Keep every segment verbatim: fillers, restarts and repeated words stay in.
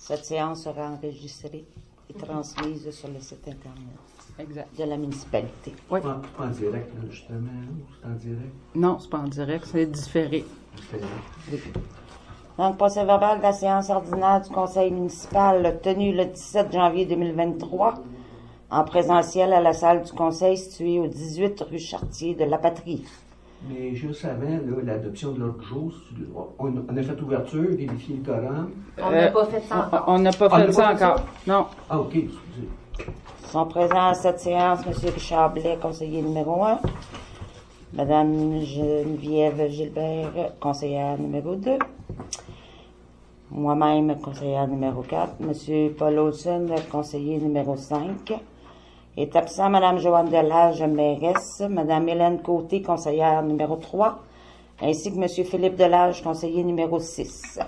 Cette séance sera enregistrée et transmise sur le site Internet exact. De la municipalité. Oui. Pas, pas en direct, là, justement. C'est en direct? Non, c'est pas en direct, c'est différé. Différé. Oui. Donc, procès verbal de la séance ordinaire du conseil municipal tenue le dix-sept janvier deux mille vingt-trois en présentiel à la salle du conseil située au dix-huit rue Chartier de la Patrie. Mais juste avant, là, l'adoption de l'ordre du jour, on, on a fait ouverture, vérifié le quorum. On n'a pas fait ça encore. On n'a pas On fait n'a ça pas fait encore. ça? Non. Ah, OK, excusez. Sont présents à cette séance M. Richard Blais, conseiller numéro un, Mme Geneviève Gilbert, conseillère numéro deux, moi-même, conseillère numéro quatre, M. Paul Olson, conseiller numéro cinq, est absent Mme Joanne Delage, mairesse, Mme Hélène Côté, conseillère numéro trois, ainsi que M. Philippe Delage, conseiller numéro six.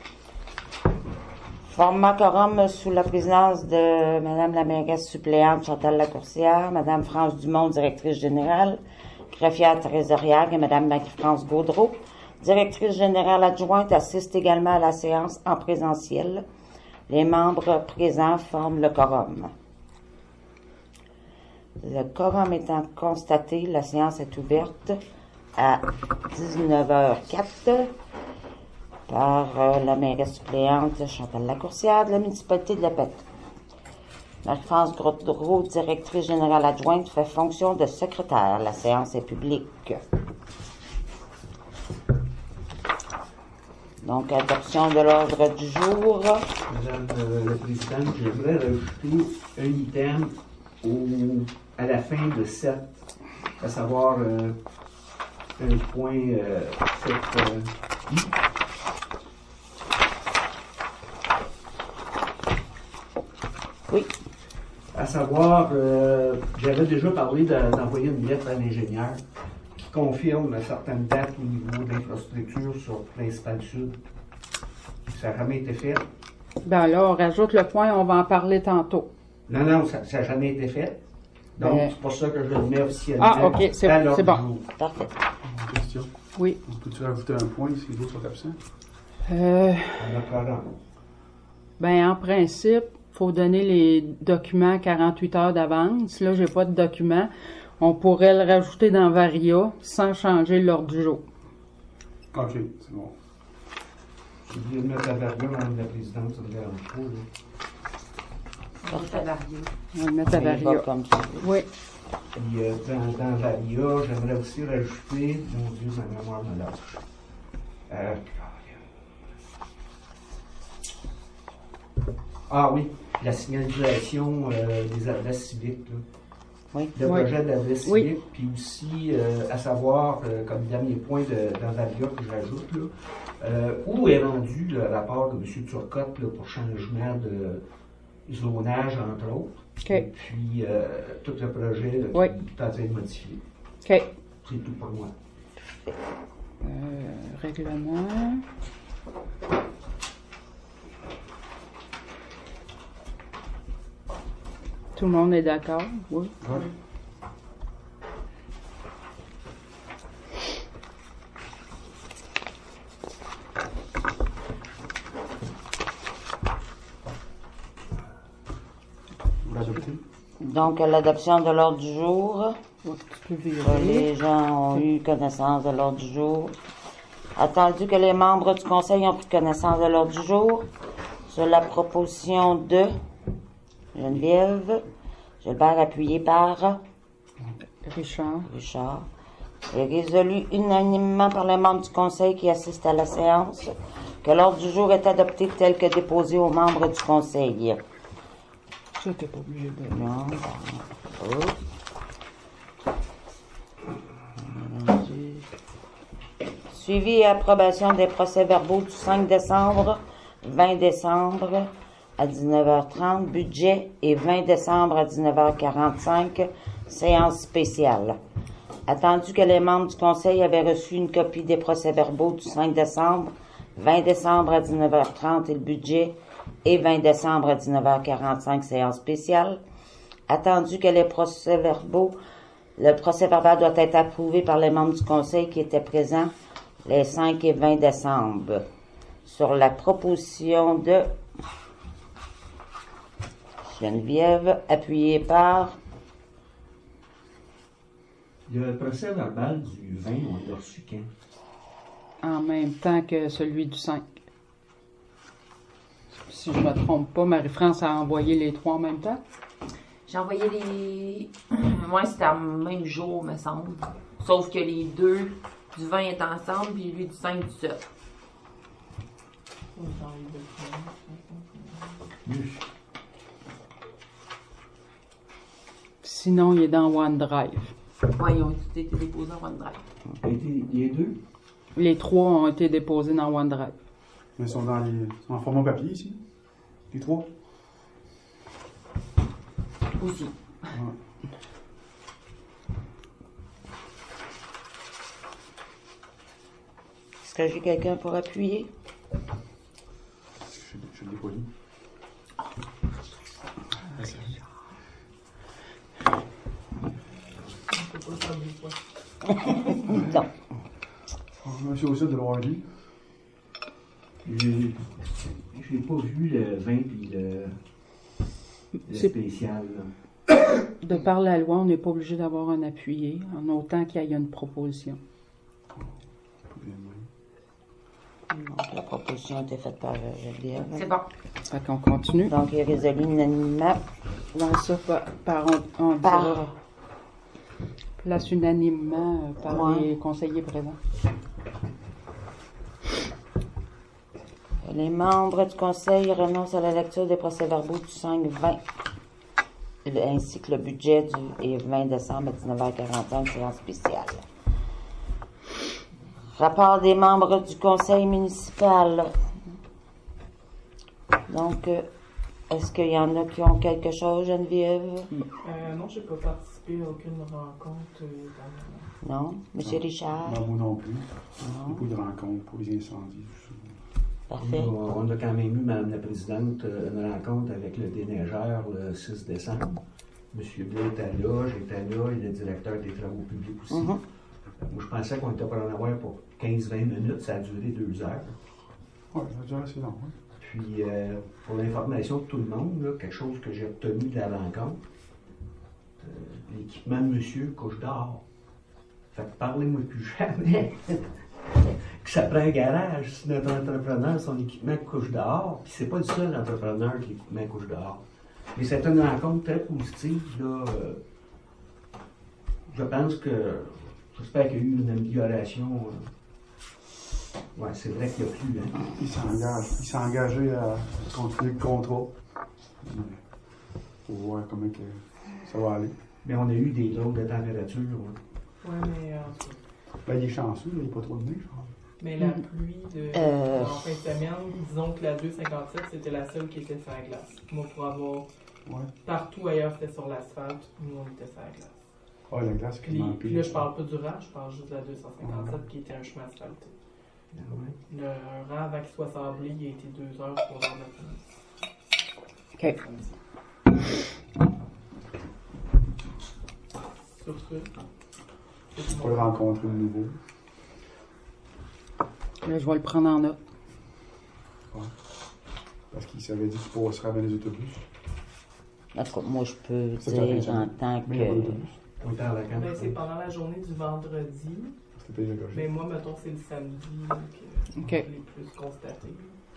Format quorum sous la présidence de Mme la mairesse suppléante Chantal Lacourcière, Mme France Dumont, directrice générale, greffière trésorière et Mme Marie-France Gaudreau, directrice générale adjointe, assiste également à la séance en présentiel. Les membres présents forment le quorum. Le quorum étant constaté, la séance est ouverte à dix-neuf heures quatre par euh, la mairesse suppléante Chantal Lacourcière de la municipalité de La Patrie. Marie-France Gaudreau, directrice générale adjointe, fait fonction de secrétaire. La séance est publique. Donc, adoption de l'ordre du jour. Madame euh, la Présidente, j'aimerais rajouter un item au, à la fin de sept, à savoir euh, un point euh, sept euh, I. Oui. À savoir, euh, j'avais déjà parlé de- d'envoyer une lettre à l'ingénieur qui confirme certaines dates au niveau de l'infrastructure sur Principal Sud. Ça n'a jamais été fait. Ben là, on rajoute le point, on va en parler tantôt. Non, non, ça n'a jamais été fait. Donc, Ben- c'est pour ça que je le mets officiellement. Ah, ok, c'est- à l'ordre c'est bon. du jour. Parfait. Une question. Oui. On peut-tu rajouter un point si les autres sont absents? Euh, On a quorum. ben, en principe, il faut donner les documents quarante-huit heures d'avance. Là, j'ai pas de documents. On pourrait le rajouter dans Varia sans changer l'ordre du jour. OK, c'est bon. J'ai oublié de mettre la variable, Madame la Présidente, ça me dérange pas, là. On va le mettre à Il va Varia. comme ça. Oui. Puis euh, dans, dans Varia, j'aimerais aussi rajouter, mon Dieu, ma mémoire me lâche. Euh, ah oui, la signalisation euh, des adresses civiques. Là. Oui. Le Oui. projet d'adresse Oui. civique, puis aussi euh, à savoir, euh, comme dernier point de, dans Varia que je rajoute, là, euh, où est rendu le rapport de M. Turcotte là, pour changement de zonage, entre autres. OK. Et puis, euh, tout le projet là, Oui. qui est en train de modifier. OK. C'est tout pour moi. Euh, règlement. Tout le monde est d'accord? Oui. Ouais. L'adopter? Donc, l'adoption de l'ordre du jour. Tu peux Euh, virer. Les gens ont eu connaissance de l'ordre du jour. Attendu que les membres du conseil ont pris connaissance de l'ordre du jour, sur la proposition de Geneviève Gilbert, appuyée par Richard. Richard, est résolu unanimement par les membres du conseil qui assistent à la séance que l'ordre du jour est adopté tel que déposé aux membres du conseil. Ça, t'es pas obligé de... Non, bon, Suivi et approbation des procès-verbaux du cinq décembre, vingt décembre à dix-neuf heures trente, budget, et vingt décembre à dix-neuf heures quarante-cinq, séance spéciale. Attendu que les membres du conseil avaient reçu une copie des procès-verbaux du cinq décembre, vingt décembre à dix-neuf heures trente et le budget, et vingt décembre à dix-neuf heures quarante-cinq, séance spéciale. Attendu que les procès-verbaux, le procès-verbal doit être approuvé par les membres du conseil qui étaient présents les cinq et vingt décembre. Sur la proposition de Geneviève, appuyé par Il y a le procès verbal du vingt, on l'a reçu quand? En même temps que celui du cinq. Si je ne me trompe pas, Marie-France a envoyé les trois en même temps. J'ai envoyé les. Moi, c'était le même jour, me semble. Sauf que les deux du vingt est ensemble, puis lui du cinq du sept. Sinon, il est dans OneDrive. Ouais, ils ont tous été déposés en OneDrive. A été les deux? Les trois ont été déposés dans OneDrive. Mais ils sont dans les, ils sont en format papier ici. Les trois. Aussi. Ouais. Est-ce que j'ai quelqu'un pour appuyer? Je, je l'ai pas lu. Non. Monsieur Ossette de l'avoir lu. J'ai j'ai pas vu le vingt puis le, le C'est- spécial. Là. De par la loi, on n'est pas obligé d'avoir un appuyé, en autant qu'il y ait une proposition. Donc, la proposition a été faite par euh, Geneviève. C'est bon. Fait qu'on continue. Donc, il est résolu unanimement Dans ça, par, par on, on par dira, place unanimement euh, par Ouais. les conseillers présents. les membres du conseil renoncent à la lecture des procès-verbaux du cinq vingt, ainsi que le budget du et vingt décembre à dix-neuf heures quarante-cinq, séance spéciale. Rapport des membres du conseil municipal. Donc, euh, est-ce qu'il y en a qui ont quelque chose, Geneviève? Euh, non, je n'ai pas participé à aucune rencontre. euh, dans- Non? Monsieur Richard? Non, moi non plus. Non? Beaucoup de rencontres pour les incendies. Parfait. On on a quand même eu, Madame la Présidente, une rencontre avec le déneigeur le six décembre. Monsieur Blais était là, j'étais là, et le directeur des travaux publics aussi. Mhm. Moi, je pensais qu'on était pour en avoir pour quinze vingt minutes, ça a duré deux heures. Oui, ça a déjà assez long. hein. Puis, euh, pour l'information de tout le monde, là, quelque chose que j'ai obtenu de la rencontre, euh, l'équipement de monsieur couche dehors. Fait que parlez-moi plus jamais que ça prend un garage si notre entrepreneur, son équipement couche dehors. Puis c'est pas le seul entrepreneur que l'équipement couche dehors. Mais c'est une rencontre très positive, là. euh, je pense que, j'espère qu'il y a eu une amélioration. euh. Ouais, c'est vrai qu'il n'y a plus, hein. Il s'engage. Il s'est engagé à continuer le contrat. Il faut voir comment que ça va aller. Mais on a eu des drôles de température. hein. Ouais, mais, euh, Ben, il est chanceux, il n'y a pas trop de neige. mais la pluie de, Euh. en fin de semaine, disons que la deux cinquante-sept, c'était la seule qui était sur la glace. Moi, pour avoir Ouais. partout ailleurs, c'était sur l'asphalte. Nous, on était sur la glace. Ah, la glace qui Puis, manque. puis là, je parle pas du rang, je parle juste de la deux cent cinquante-sept qui était un chemin asphalté. Ah ouais. Le rang, avant qu'il soit sablé, il a été deux heures pour avoir notre OK. Sur ce, Tu peux le rencontrer de nouveau. Là, je vais le prendre en note. Parce qu'il s'avait dit qu'il passerait avec les autobus. En tout cas, moi, je peux C'est la fin de dire en semaine. tant Mais il y a pas que... d'autobus. On était en vacances. ben, c'est pendant la journée du vendredi. C'était pédagogique. Mais moi, mettons, c'est le samedi que OK. je l'ai plus constaté.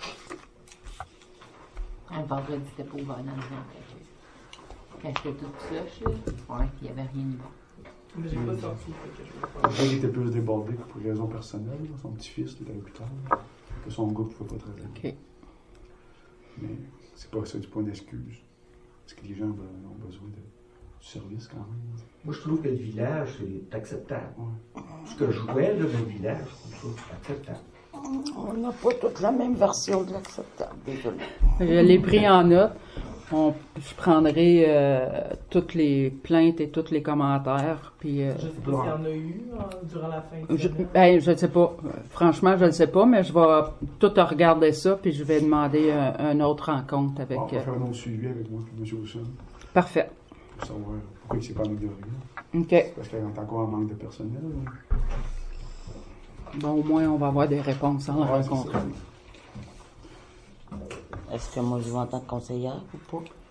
Le vendredi, c'était pas ouvert dans le vent. Quand j'étais toute sèche, là, ouais, il n'y avait rien de bon. Mais j'ai pas sorti, fait que je peux pas. Il était plus débordé que pour raison personnelle. là. Son petit-fils était à l'hôpital. Que son gars ne pouvait pas travailler. OK. Mais c'est pas ça, c'est pas une excuse. Parce que les gens ben, ont besoin de, du service quand même. Moi, je trouve que le village, c'est acceptable. Ouais. Ce que je jouais, là, le village, je trouve ça acceptable. On n'a pas toute la même version de l'acceptable, désolé. Je l'ai pris en note. On, je prendrai euh, toutes les plaintes et tous les commentaires. Puis, euh, Je sais pas s'il y en a eu hein, durant la fin de je, semaine. ben, je ne sais pas. Franchement, je ne sais pas, mais je vais tout regarder ça, puis je vais demander un, une autre rencontre avec. Bon, on va euh, faire un autre suivi avec moi et M. Wilson Parfait. pour savoir pourquoi il ne s'est pas amélioré. OK. Parce qu'il y a encore un manque de personnel. là. Bon, au moins, on va avoir des réponses en le Ouais, c'est rencontrant. ça. Est-ce que moi, je vais en tant que conseillère ou pas?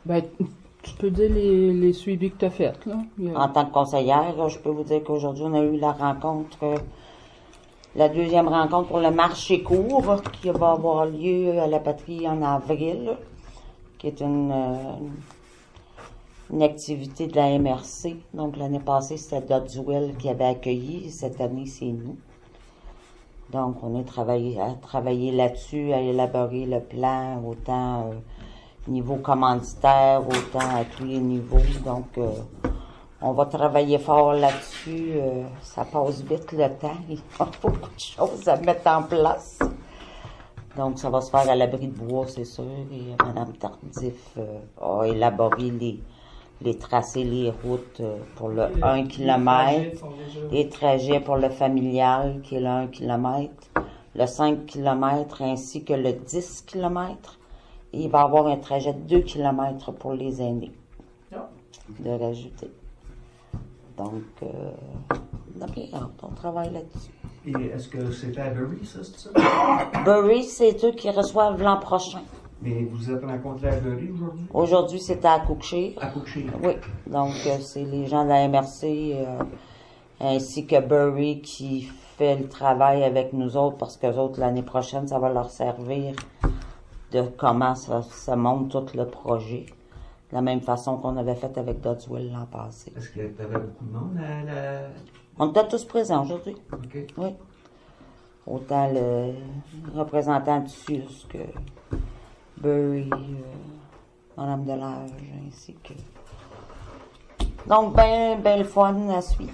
Ben, tu peux dire les, les suivis que tu as faits, là. Il y a- En tant que conseillère, là, je peux vous dire qu'aujourd'hui, on a eu la rencontre, euh, la deuxième rencontre pour le marché court qui va avoir lieu à la patrie en avril, qui est une, euh, une activité de la M R C. Donc, l'année passée, c'était Dodswell qui avait accueilli. Cette année, c'est nous. Donc, on est travaillé, à travailler là-dessus, à élaborer le plan, autant euh, niveau commanditaire, autant à tous les niveaux. Donc, euh, on va travailler fort là-dessus. Euh, ça passe vite le temps. Il y a beaucoup de choses à mettre en place. Donc, ça va se faire à l'abri de bois, c'est sûr. Et Mme Tardif euh, a élaboré les, les tracés, les routes euh, pour le Les- un les kilomètre. trajets sont déjà- Les trajets pour le familial, qui est le un kilomètre, le cinq kilomètres ainsi que le dix kilomètres. Et il va y avoir un trajet de deux kilomètres pour les aînés Ah. de rajouter. Donc, euh, on a bien hâte, on travaille là-dessus. Et est-ce que c'était à Bury, ça, c'est ça? Bury, c'est eux qui reçoivent l'an prochain. Mais vous êtes rencontrés à Bury aujourd'hui? Aujourd'hui, c'était à Cookshire. À Cookshire. Oui, donc euh, c'est les gens de la M R C euh, ainsi que Bury qui fait le travail avec nous autres parce que les autres, l'année prochaine, ça va leur servir de comment ça, ça monte tout le projet. De la même façon qu'on avait fait avec Dodswell l'an passé. Est-ce qu'il y avait beaucoup de monde à la... On était tous présents aujourd'hui. OK. Oui. Autant le représentant du S U S que Bury, euh, Mme Delage, ainsi que... Donc, ben, ben le fun à suivre.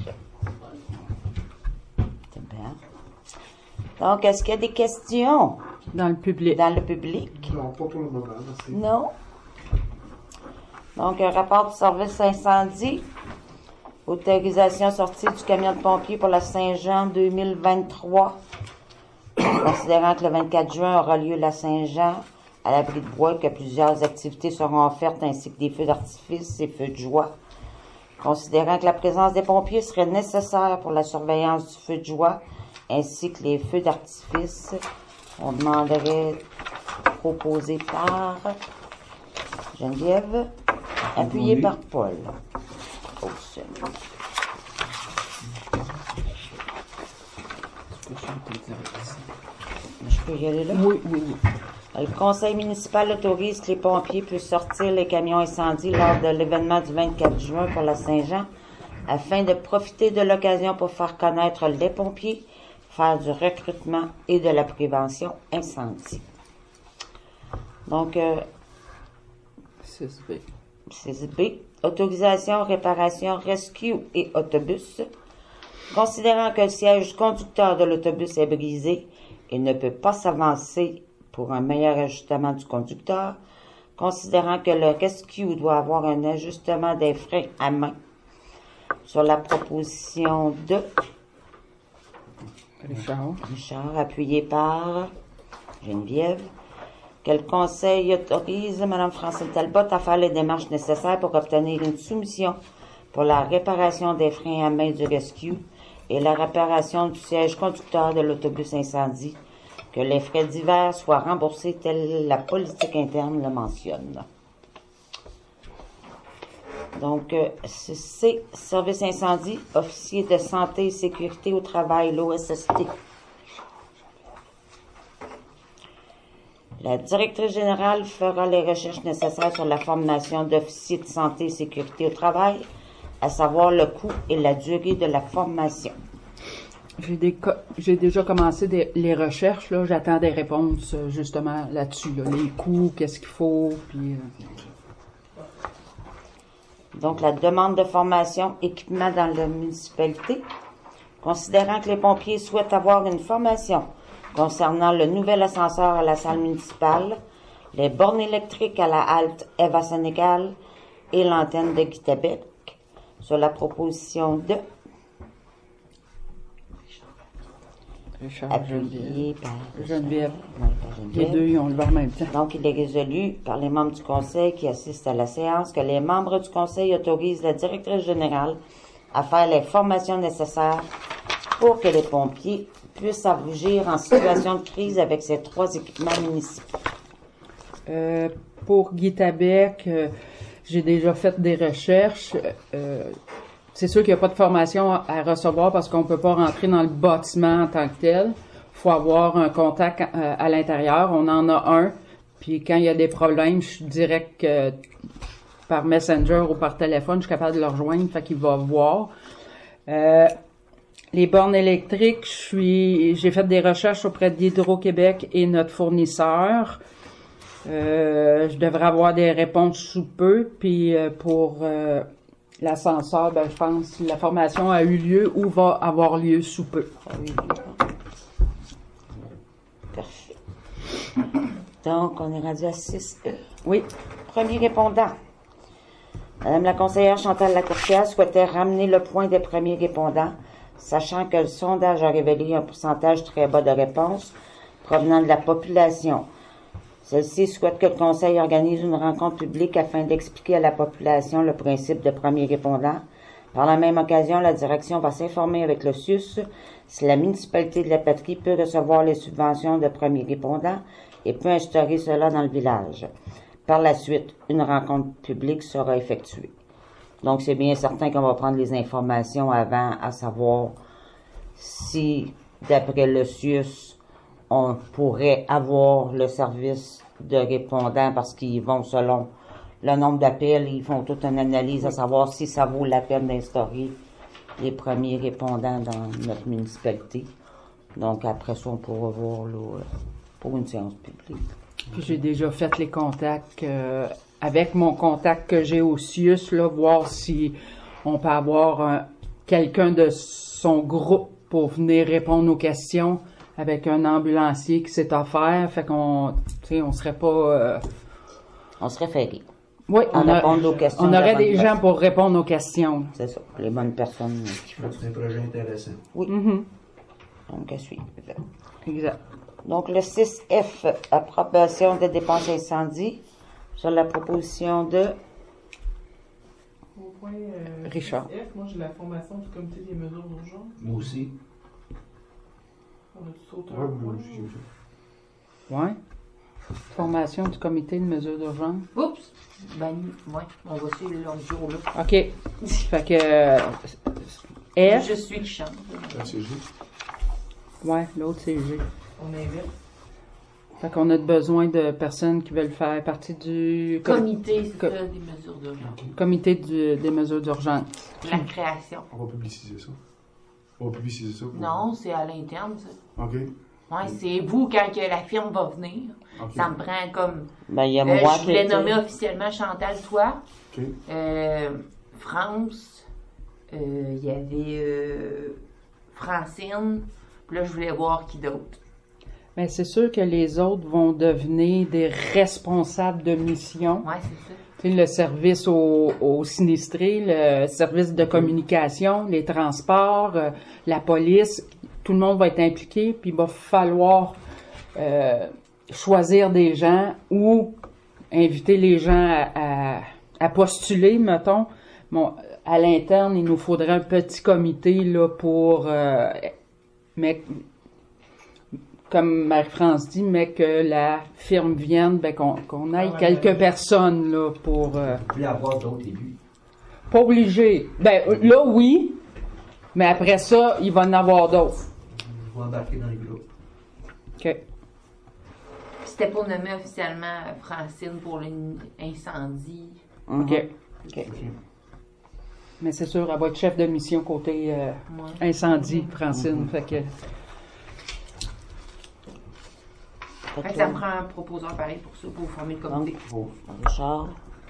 C'est bien. Donc, est-ce qu'il y a des questions Dans le public. dans le public? Non, pas pour le moment, merci. Non? Donc, un rapport du service incendie. Autorisation sortie du camion de pompiers pour la Saint-Jean deux mille vingt-trois. Considérant que le vingt-quatre juin aura lieu la Saint-Jean à l'abri de bois, que plusieurs activités seront offertes ainsi que des feux d'artifice et feux de joie. Considérant que la présence des pompiers serait nécessaire pour la surveillance du feu de joie ainsi que les feux d'artifice, on demanderait proposé par Geneviève, appuyé par Paul. Oh, c'est bon. Je peux y aller là? Oui, oui, oui. Le conseil municipal autorise que les pompiers puissent sortir les camions incendies lors de l'événement du vingt-quatre juin pour la Saint-Jean afin de profiter de l'occasion pour faire connaître les pompiers, faire du recrutement et de la prévention incendie. Donc, euh, six B. six B, autorisation, réparation, rescue et autobus. Considérant que le siège conducteur de l'autobus est brisé et ne peut pas s'avancer pour un meilleur ajustement du conducteur, considérant que le rescue doit avoir un ajustement des freins à main. Sur la proposition de Richard. Richard, appuyé par Geneviève, que le conseil autorise Mme Francine Talbot à faire les démarches nécessaires pour obtenir une soumission pour la réparation des freins à main du rescue et la réparation du siège conducteur de l'autobus incendie, que les frais divers soient remboursés telle la politique interne le mentionne. Donc, euh, c'est Service incendie, officier de santé et sécurité au travail, l'O S S T. La directrice générale fera les recherches nécessaires sur la formation d'officiers de santé et sécurité au travail, à savoir le coût et la durée de la formation. J'ai, des co- j'ai déjà commencé des- les recherches, là. J'attends des réponses, euh, justement, là-dessus, là. Les coûts, qu'est-ce qu'il faut, puis... euh, Donc, la demande de formation, équipement dans la municipalité. Considérant que les pompiers souhaitent avoir une formation concernant le nouvel ascenseur à la salle municipale, les bornes électriques à la halte Eva Sénégal et l'antenne de Guitabec, sur la proposition de Richard, Geneviève. appuyé par Geneviève. Ouais, par Les Geneviève. deux, ils ont le en même temps. Donc, il est résolu par les membres du conseil qui assistent à la séance que les membres du conseil autorisent la directrice générale à faire les formations nécessaires pour que les pompiers puissent agir en situation de crise avec ces trois équipements municipaux. Euh, pour Guy Tabec, euh, j'ai déjà fait des recherches. Euh, c'est sûr qu'il n'y a pas de formation à, à recevoir parce qu'on peut pas rentrer dans le bâtiment en tant que tel. Il faut avoir un contact à, à l'intérieur. On en a un. Puis quand il y a des problèmes, je suis direct euh, par Messenger ou par téléphone, je suis capable de le rejoindre, fait qu'il va voir. Euh, les bornes électriques, je suis, j'ai fait des recherches auprès d'Hydro-Québec et notre fournisseur. Euh, je devrais avoir des réponses sous peu. Puis euh, pour euh, l'ascenseur, ben je pense que la formation a eu lieu ou va avoir lieu sous peu. Parfait. Donc, on est rendu à six E. Oui. Premier répondant. Madame la conseillère Chantal Lacourcière souhaitait ramener le point des premiers répondants, sachant que le sondage a révélé un pourcentage très bas de réponses provenant de la population. Celle-ci souhaite que le Conseil organise une rencontre publique afin d'expliquer à la population le principe de premier répondant. Par la même occasion, la direction va s'informer avec le S U S si la municipalité de la Patrie peut recevoir les subventions de premier répondant et peut instaurer cela dans le village. Par la suite, une rencontre publique sera effectuée. Donc, c'est bien certain qu'on va prendre les informations avant, à savoir si, d'après le S U S, on pourrait avoir le service de répondants parce qu'ils vont selon le nombre d'appels, ils font toute une analyse à savoir si ça vaut la peine d'instaurer les premiers répondants dans notre municipalité. Donc, après ça, on pourra voir là, pour une séance publique. Puis j'ai déjà fait les contacts euh, avec mon contact que j'ai au S U S, là, voir si on peut avoir un, quelqu'un de son groupe pour venir répondre aux questions avec un ambulancier qui s'est offert. Fait qu'on, tu sais, on serait pas... Euh... On serait ferré. Oui, on, a, aux questions on aurait des personnes. gens pour répondre aux questions. C'est ça, les bonnes personnes. C'est un projet intéressant. Oui. Mm-hmm. Donc, à suivre. Exact. Donc, le six F, approbation des dépenses incendie, sur la proposition de... Au point euh, Richard. F, moi j'ai la formation du comité des mesures d'urgence. Moi aussi. On a sauté Ouais, un moi point. aussi, j'ai fait. Ouais. Formation du comité de mesures d'urgence. Oups! Ben, ouais, on va suivre l'autre jour, là. OK. Fait que... euh, F. Je suis le champ. Ah, c'est juste. Ouais, l'autre, c'est G. On invite. Fait qu'on a besoin de personnes qui veulent faire partie du com- Comité, c'est Co- ça, des mesures d'urgence. comité du- des mesures d'urgence. La création. On va publiciser ça. On va publiciser ça. Pour... Non, c'est à l'interne, ça. OK. Ouais, c'est vous, quand que la firme va venir. OK. Ça me prend comme... Ben, il y a Euh, moi je qui voulais étais- nommer officiellement Chantal, toi. OK. Euh, France. Euh, Il y avait euh, Francine. Puis là, je voulais voir qui d'autre. Mais c'est sûr que les autres vont devenir des responsables de mission. Ouais, c'est ça. Tu sais, le service aux, aux sinistrés, le service de communication, les transports, euh, la police, tout le monde va être impliqué, puis il va falloir euh, choisir des gens ou inviter les gens à, à, à postuler, mettons. Bon, à l'interne, il nous faudrait un petit comité là pour... Euh, mais comme Marie-France dit, mais que la firme vienne, ben qu'on qu'on aille Ah, quelques ouais. personnes là pour euh, Vous voulez avoir d'autres élus? pas obligé. Ben là oui, mais après ça, il va en avoir d'autres. Je vais embarquer dans le groupe. OK. C'était pour nommer officiellement Francine pour l'incendie. Mhm. OK. OK. Mais c'est sûr, elle va être chef de mission côté euh, Ouais. incendie, Francine. Fait que Fait Fait que que ça me prend un proposeur pareil pour ça, pour former le comité. Donc, Richard.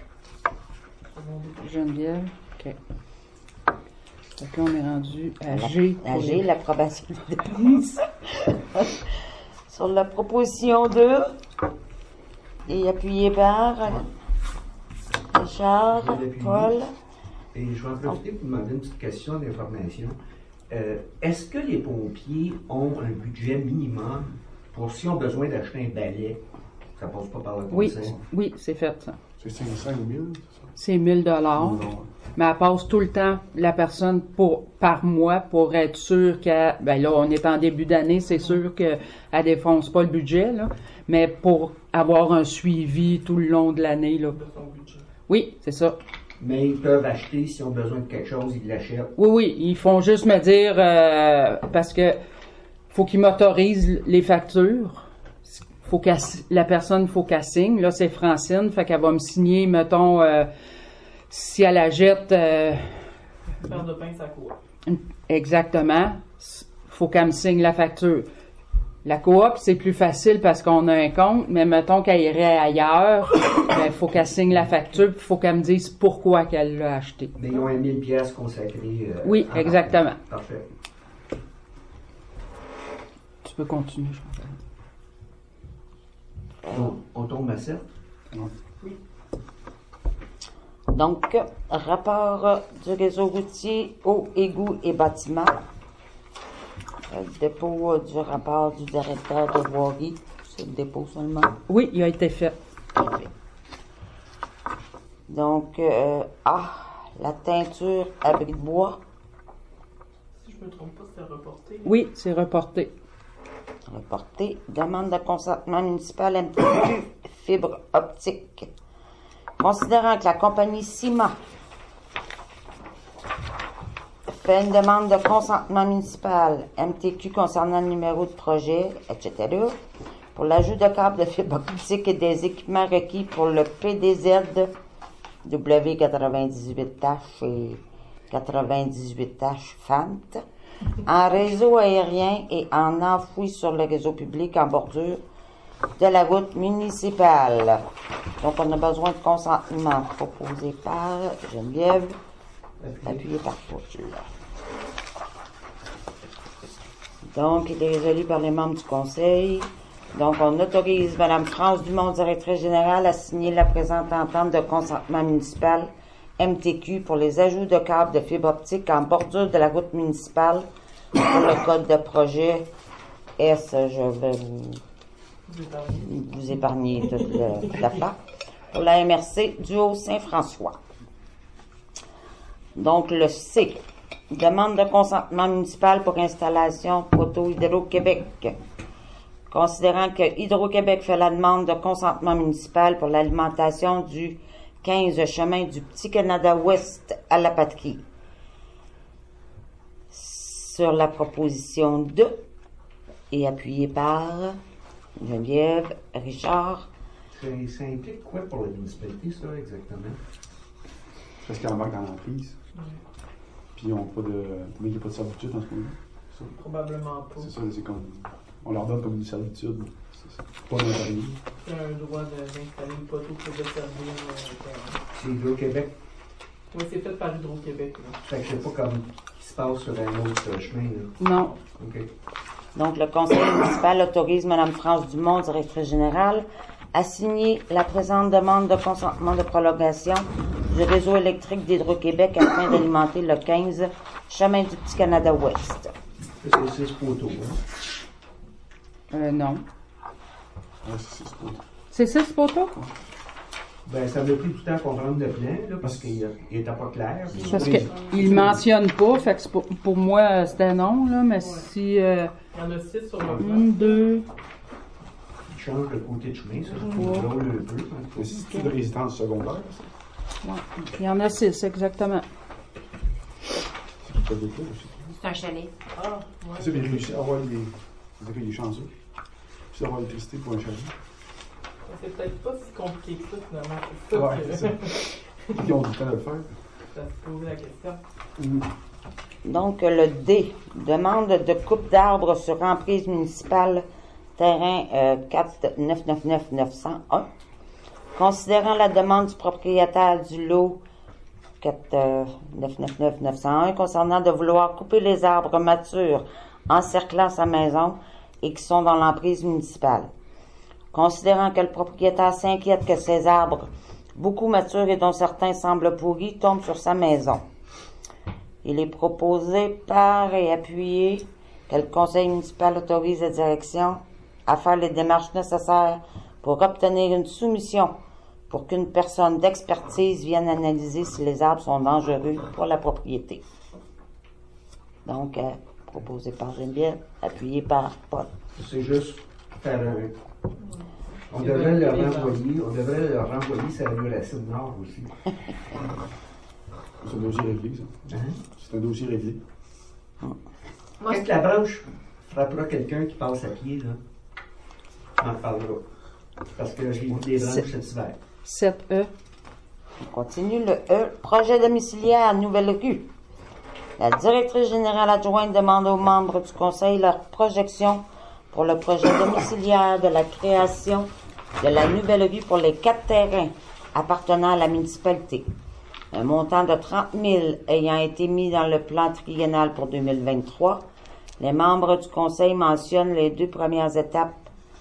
Geneviève. OK. Fait que là, on est rendu à G. À pour G, les- l'approbation des dépenses. Sur la proposition de... Et appuyé par... Richard, Je l'appuie. Paul. Et je vais en profiter pour demander une petite question d'information. Euh, Est-ce que les pompiers ont un budget minimum pour si on a besoin d'acheter un balai? Ça passe pas par le Oui, conseil. oui, c'est fait ça. C'est cinq mille, c'est ça? C'est mille dollars. Non, non. mais elle passe tout le temps la personne pour par mois pour être sûr qu'elle, ben là, on est en début d'année, c'est sûr qu'elle défonce pas le budget, là, mais pour avoir un suivi tout le long de l'année, là. De son budget. Oui, c'est ça. Mais ils peuvent acheter, s'ils ont besoin de quelque chose, ils l'achètent. Oui, oui, ils font juste me dire, euh, parce que faut qu'ils m'autorisent les factures. Faut qu'elle, la personne, faut qu'elle signe. Là, c'est Francine, fait qu'elle va me signer, mettons, euh, si elle la jette, euh, Faire de pain, ça court. exactement, faut qu'elle me signe la facture. La coop, c'est plus facile parce qu'on a un compte, mais mettons qu'elle irait ailleurs, ben, faut qu'elle signe la facture, puis faut qu'elle me dise pourquoi qu'elle l'a acheté. Mais ils ont un mille piastres consacrés. Euh, Oui, en exactement. partie. Parfait. Tu peux continuer, je pense. On, on tombe à sept. Donc, rapport du réseau routier, eau, égouts et bâtiments. Le dépôt du rapport du directeur de voirie. C'est le dépôt seulement. Oui, il a été fait. Parfait. Donc, euh, ah, la teinture abri de bois. Si je me trompe pas, c'était reporté. Oui, c'est reporté. Reporté. Demande de consentement municipal M T Q, fibre optique. Considérant que la compagnie Cima fait une demande de consentement municipal M T Q concernant le numéro de projet, et cetera, pour l'ajout de câbles de fibre optique et des équipements requis pour le P D Z W quatre-vingt-dix-huit H et quatre-vingt-dix-huit H F A N T en réseau aérien et en enfoui sur le réseau public en bordure de la route municipale. Donc, on a besoin de consentement proposé par Geneviève, appuyé par Faucheux. Donc, il est résolu par les membres du conseil. Donc, on autorise Mme France Dumont, directrice générale, à signer la présente entente de consentement municipal M T Q pour les ajouts de câbles de fibre optique en bordure de la route municipale pour le code de projet S. Je vais vous, vous épargner toute l'affaire. Pour la M R C du Haut-Saint-François. Donc, le C. Demande de consentement municipal pour installation poteau Hydro-Québec. Considérant que Hydro-Québec fait la demande de consentement municipal pour l'alimentation du quinze chemin du Petit-Canada-Ouest à la Patrie. Sur la proposition deux, et appuyé par Geneviève, Richard. Ça, ça implique quoi pour la municipalité, ça, exactement? Parce qu'il embarque dans l'emprise. Puis ils n'ont pas de. Mais il n'y a pas de servitude dans ce moment-là. Ça. Probablement pas. C'est ça, c'est comme. On leur donne comme une servitude. C'est ça. Pas d'intérêt. C'est un droit de- d'installer le poteau pour desservir le terrain. C'est Hydro-Québec. Oui, c'est fait par Hydro-Québec. là. Fait que c'est pas comme ce qui se passe sur un autre euh, chemin, là. Non. OK. Donc, le conseil municipal autorise Mme France Dumont, directrice générale, à signer la présente demande de consentement de prolongation du réseau électrique d'Hydro-Québec afin d'alimenter le quinze chemin du Petit-Canada-Ouest. Ça, c'est six poteaux, hein? Euh, non. Ouais, c'est c'est pas. C'est six poteaux? Ben, ça m'a pris du temps à comprendre le plan, là, parce qu'il n'était pas clair. Puis Parce oui, qu'il ne mentionne pas, fait que c'est pour, pour moi, c'était non, là, mais si... Euh, Il y en a six sur le plan. une, deux... il change le côté de chemin, ça, je trouve drôle un peu. hein. Mais si c'est une résidence secondaire, ça. Ouais. Il y en a six, exactement. C'est pas des clés, aussi. C'est un chalet. Ah, ouais. C'est bien réussi à avoir des. C'est-à-dire qu'il est chanceux. Puis d'avoir l'électricité pour un chalet. C'est peut-être pas si compliqué que ça, finalement. C'est ça Ouais, que c'est ça. Ils ont du temps à le faire. ça se posait la question. Mhm. Donc, le D. Demande de coupe d'arbres sur emprise municipale, terrain euh, quatre neuf neuf neuf neuf cent un. Considérant la demande du propriétaire du lot quatre neuf neuf neuf neuf cent un concernant de vouloir couper les arbres matures encerclant sa maison et qui sont dans l'emprise municipale. Considérant que le propriétaire s'inquiète que ces arbres, beaucoup matures et dont certains semblent pourris, tombent sur sa maison. Il est proposé par et appuyé que le conseil municipal autorise la direction à faire les démarches nécessaires pour obtenir une soumission pour qu'une personne d'expertise vienne analyser si les arbres sont dangereux pour la propriété. Donc, euh, proposé par Geneviève, appuyé par Paul. C'est juste faire un... On devrait le renvoyer, on devrait le renvoyer sur la racine nord aussi. C'est un dossier réglé, ça. Hein? C'est un dossier réglé. Moi, Quand la branche frappera quelqu'un qui passe à pied, là, on en parlera. Parce que j'ai vu des branches cet hiver. sept E. On continue le E. Projet domiciliaire, nouvelle rue. La directrice générale adjointe demande aux membres du conseil leur projection pour le projet domiciliaire de la création de la nouvelle rue pour les quatre terrains appartenant à la municipalité. Un montant de trente mille ayant été mis dans le plan triennal pour deux mille vingt-trois, les membres du conseil mentionnent les deux premières étapes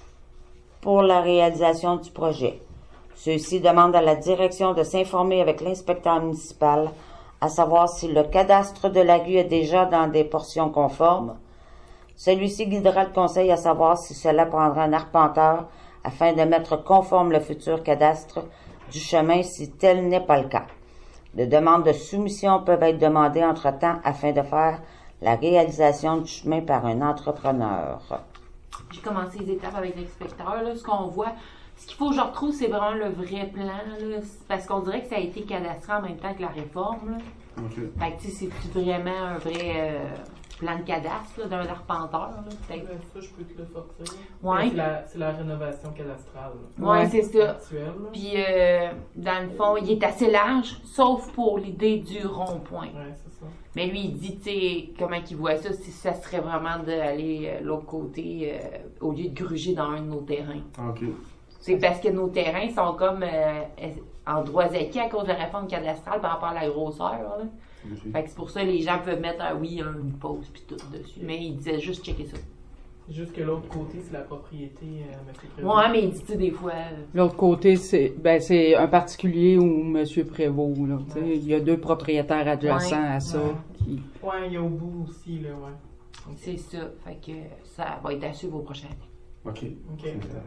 pour la réalisation du projet. Ceux-ci demandent à la direction de s'informer avec l'inspecteur municipal à savoir si le cadastre de la rue est déjà dans des portions conformes. Celui-ci guidera le conseil à savoir si cela prendra un arpenteur afin de mettre conforme le futur cadastre du chemin si tel n'est pas le cas. Des demandes de soumission peuvent être demandées entre-temps afin de faire la réalisation du chemin par un entrepreneur. J'ai commencé les étapes avec l'inspecteur. Là, ce qu'on voit, ce qu'il faut que je retrouve, c'est vraiment le vrai plan. Là, parce qu'on dirait que ça a été cadastré en même temps que la réforme. Là. OK. Fait que, tu sais, c'est plus vraiment un vrai euh, plan de cadastre là, d'un arpenteur. Là, peut-être. Ben, ça, je peux te le sortir. Ouais. Ben, C'est la, c'est la rénovation cadastrale. là. Ouais, c'est ça. Actuelle. là. Puis, euh, dans le fond, il est assez large, sauf pour l'idée du rond-point. Ouais, c'est ça. Mais lui, il dit, tu sais, comment il voit ça, si ça serait vraiment d'aller euh, l'autre côté euh, au lieu de gruger dans un de nos terrains. OK. C'est parce que nos terrains sont comme euh, en droits acquis à cause de la réforme cadastrale par rapport à la grosseur. Là. Merci. Fait que c'est pour ça que les gens peuvent mettre un oui, un une pause puis tout dessus. Mais il disait juste checker ça. Juste que l'autre côté, c'est la propriété euh, M. Prévost. Ouais, mais il dit, tu sais, des fois. euh, L'autre côté, c'est ben c'est un particulier ou M. Prévost. Là, tu sais. Ouais. Il y a deux propriétaires adjacents Ouais. à ça. Ouais. Qui... Ouais, il y a au bout aussi, là, ouais. C'est ça. Fait que ça va être à suivre aux prochaines années. OK. OK.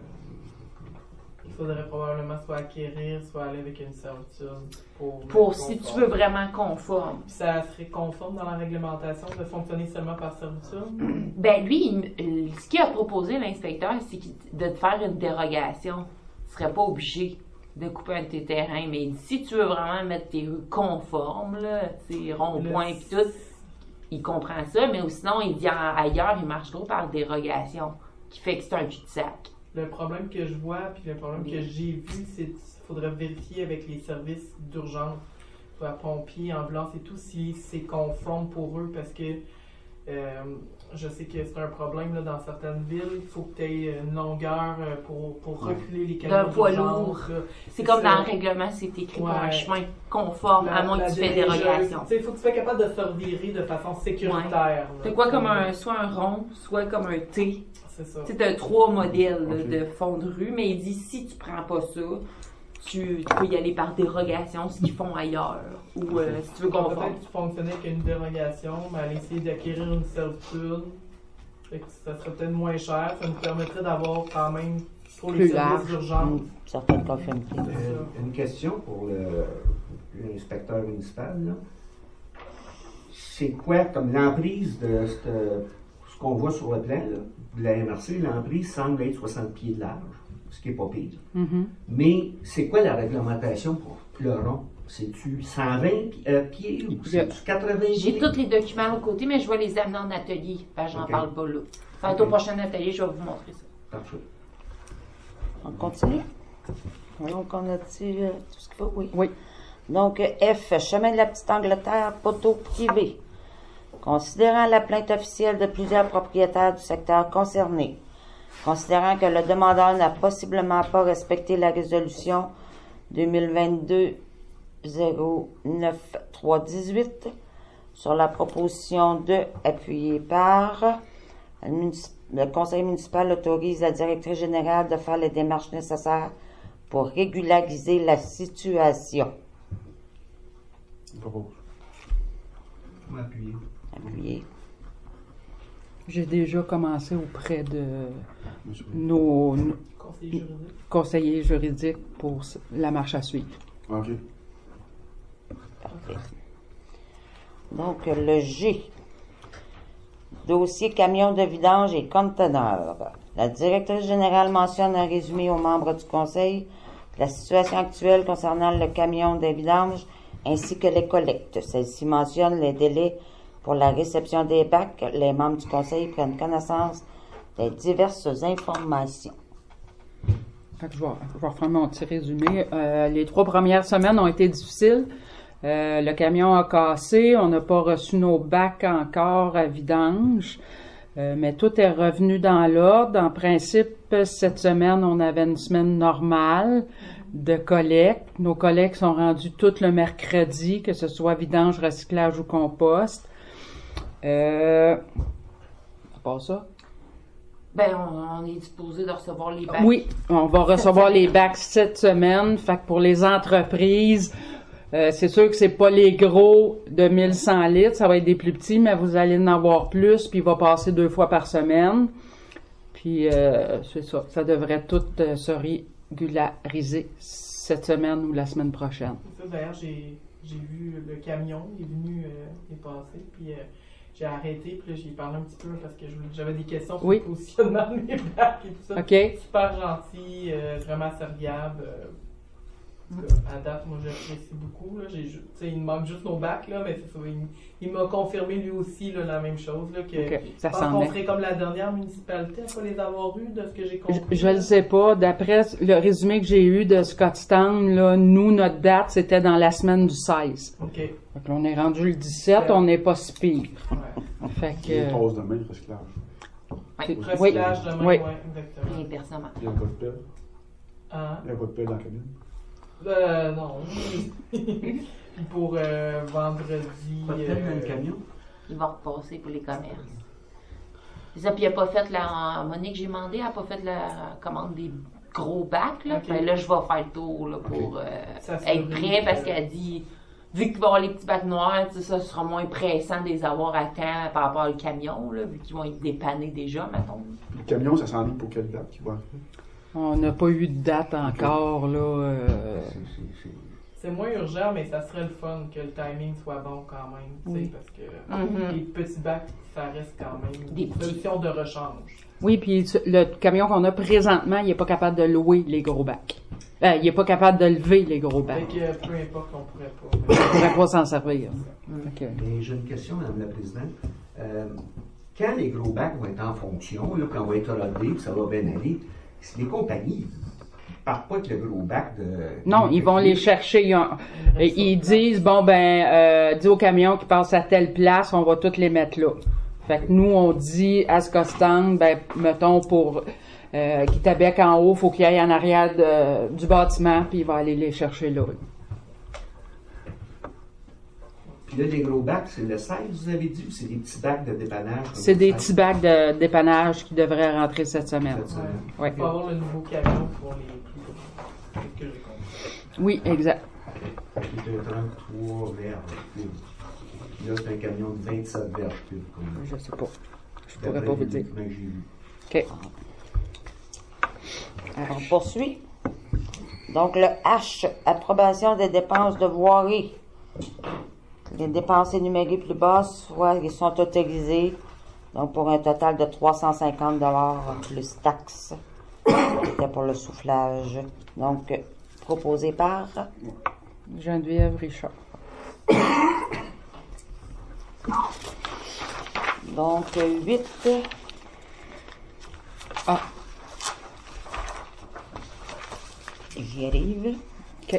Il faudrait probablement soit acquérir, soit aller avec une servitude pour... Pour mettre si tu conforme. veux vraiment conforme. Puis ça serait conforme dans la réglementation de fonctionner seulement par servitude? Ben lui, il- ce qu'il a proposé l'inspecteur, c'est qu'il- de te faire une dérogation. Tu serais pas obligé de couper un de tes terrains, mais si tu veux vraiment mettre tes rues conformes, là, tes ronds-points Le- et tout, il comprend ça, mais sinon, il dit en- ailleurs, il marche trop par dérogation, qui fait que c'est un cul-de-sac. Le problème que je vois, puis le problème que j'ai vu, c'est qu'il faudrait vérifier avec les services d'urgence, soit pompiers, ambulance et tout, si c'est conforme pour eux, parce que euh, je sais que c'est un problème là, dans certaines villes. Il faut que tu aies une longueur euh, pour, pour reculer les camions D'un poids d'urgence, lourd. là. C'est comme ça. dans le règlement, c'est écrit pour un Ouais. chemin conforme, à moins que tu fais dérogation. Il faut que tu sois capable de se revirer de façon sécuritaire. C'est quoi comme un, soit un rond, soit comme un T. C'est ça. Tu as trois modèles là, Ok. de fond de rue, mais il dit si tu prends pas ça, tu, tu peux y aller par dérogation, ce qu'ils font ailleurs. Ou euh, si tu veux Donc, conforme. peut-être que tu fonctionnais avec une dérogation, mais aller essayer d'acquérir une servitude, fait que ça serait peut-être moins cher. Ça nous permettrait d'avoir quand même pour les Plus services large. d'urgence. Une certaine conformité. Euh, une question pour le- l'inspecteur municipal. là. C'est quoi comme l'emprise de cette- ce qu'on voit sur le plan là, de la M R C? L'emprise semble être soixante pieds de large, ce qui n'est pas pire. Mhm. Mais c'est quoi la réglementation pour le rond? C'est-tu cent vingt pi- euh, pieds ou c'est-tu quatre-vingts J'ai pieds? tous les documents au côté, mais je vais les amener en atelier. Enfin, j'en Ok. parle pas là. Fait Ok. au prochain atelier, je vais vous montrer ça. Parfait. On continue. Donc, on a dit euh, tout ce qu'il faut, oui. Oui. Donc, euh, F, chemin de la Petite Angleterre, poteau privé. Considérant la plainte officielle de plusieurs propriétaires du secteur concerné, considérant que le demandeur n'a possiblement pas respecté la résolution deux mille vingt-deux zéro neuf trois dix-huit sur la proposition de appuyée par le, munici- le conseil municipal autorise la directrice générale de faire les démarches nécessaires pour régulariser la situation. Je propose. On va appuyer. Appuyé. J'ai déjà commencé auprès de Monsieur. nos, nos Conseiller juridique. conseillers juridiques pour la marche à suivre. OK. Parfait. Donc, le G. Dossier camion de vidange et conteneurs. La directrice générale mentionne un résumé aux membres du conseil de la situation actuelle concernant le camion de vidange ainsi que les collectes. Celle-ci mentionne les délais pour la réception des bacs. Les membres du conseil prennent connaissance des diverses informations. Fait que je, vais, je vais reprendre mon petit résumé. Euh, les trois premières semaines ont été difficiles. Euh, le camion a cassé. On n'a pas reçu nos bacs encore à vidange. Euh, mais tout est revenu dans l'ordre. En principe, cette semaine, on avait une semaine normale de collecte. Nos collectes sont rendus tout le mercredi, que ce soit vidange, recyclage ou compost. Euh, à part ça? Ben, on, on est disposé de recevoir les bacs. Oui, on va recevoir les bacs cette semaine. Fait que pour les entreprises, euh, c'est sûr que c'est pas les gros de mille cent litres, ça va être des plus petits, mais vous allez en avoir plus, puis il va passer deux fois par semaine. Puis euh, c'est ça, ça devrait tout euh, se régulariser cette semaine ou la semaine prochaine. C'est ça, d'ailleurs, j'ai, j'ai vu le camion, il est venu, euh, il est passé, puis euh, j'ai arrêté, puis là, j'ai parlé un petit peu parce que je voulais- j'avais des questions sur Oui. le positionnement de mes bacs et tout ça. OK? Super gentil, euh, vraiment serviable. euh, en tout cas, à date, moi, j'apprécie beaucoup. Là. J'ai, ju- tu sais, il me manque juste nos bacs, là, mais c'est ça. Il, il m'a confirmé lui aussi là, la même chose. Là, que OK, ça je pense s'en qu'on est. serait comme la dernière municipalité à pas les avoir eus, de ce que j'ai Je, compris. je le sais pas. D'après le résumé que j'ai eu de Scottstown, là, nous, notre date, c'était dans la semaine du seize. OK. Fait que là, on est rendu le dix-sept, on n'est pas si pire. Ouais. Fait Il que... passe demain, le recyclage. c'est- Recyclage demain, oui. ouais, exactement. Inversement. Il n'y a pas de pelle. Hein? Il n'y a pas de pelle dans la cabine. Euh, non. Puis pour euh, vendredi. Pas de peine dans euh, le camion? Il va repasser pour les commerces. C'est ça, puis il n'a pas fait la... Monique, j'ai demandé, elle n'a pas fait la commande des gros bacs, là. Ok. Ben là, je vais faire le tour, là, pour euh, S'assurer être prêt, parce que- qu'elle dit, vu qu'il va y avoir les petits bacs noirs, tu sais, ça sera moins pressant de les avoir à temps par rapport au camion, là, vu qu'ils vont être dépannés déjà, mettons. Le camion, ça s'enligne pour quelle date qui va arriver? On n'a pas eu de date encore, là. euh, C'est- c'est- c'est- C'est moins urgent, mais ça serait le fun que le timing soit bon quand même, tu sais, Oui. parce que Mhm. les petits bacs, ça reste quand même Des une petits. solution de rechange. Oui, puis le camion qu'on a présentement, il n'est pas capable de louer les gros bacs. Euh, il n'est pas capable de lever les gros Fait bacs. que peu importe, on pourrait pas. On ne pourrait pas s'en servir. Fait que- Mais j'ai une question, Madame la Présidente. Euh, quand les gros bacs vont être en fonction, là, puis on va être rodé, puis ça va bien aller, c'est les compagnies. Ils partent pas avec le gros bac de. Non, ils vont les chercher. Ils, ont- et ils disent, bon, ben, euh, dis au camion qui passe à telle place, on va toutes les mettre là. Fait que nous, on dit à Scottstown, ben, mettons, pour euh, Quitabec en haut, faut qu'il aille en arrière de- du bâtiment, puis il va aller les chercher là. Puis là, les gros bacs, c'est le seize, vous avez dit, ou c'est des petits bacs de dépannage? comme C'est le des seize? petits bacs de dépannage qui devraient rentrer cette semaine. Cette semaine. Ouais. Il faut avoir le nouveau camion pour les plus. C'est ce que j'ai compris. Oui, exact. Qui est un trente-trois verges cubes. Puis là, c'est un camion de vingt-sept verges cubes. comme- Je sais pas. Je d'après pourrais pas vous les dire. documents que j'ai vus. OK. On poursuit. Donc, le H, approbation des dépenses de voirie. Les dépenses énumérées plus basses, soit ils sont autorisées, donc pour un total de trois cent cinquante dollars plus taxes. C'était pour le soufflage. Donc, euh, proposé par Geneviève Richard. donc huit. Ah, J'y arrive. OK.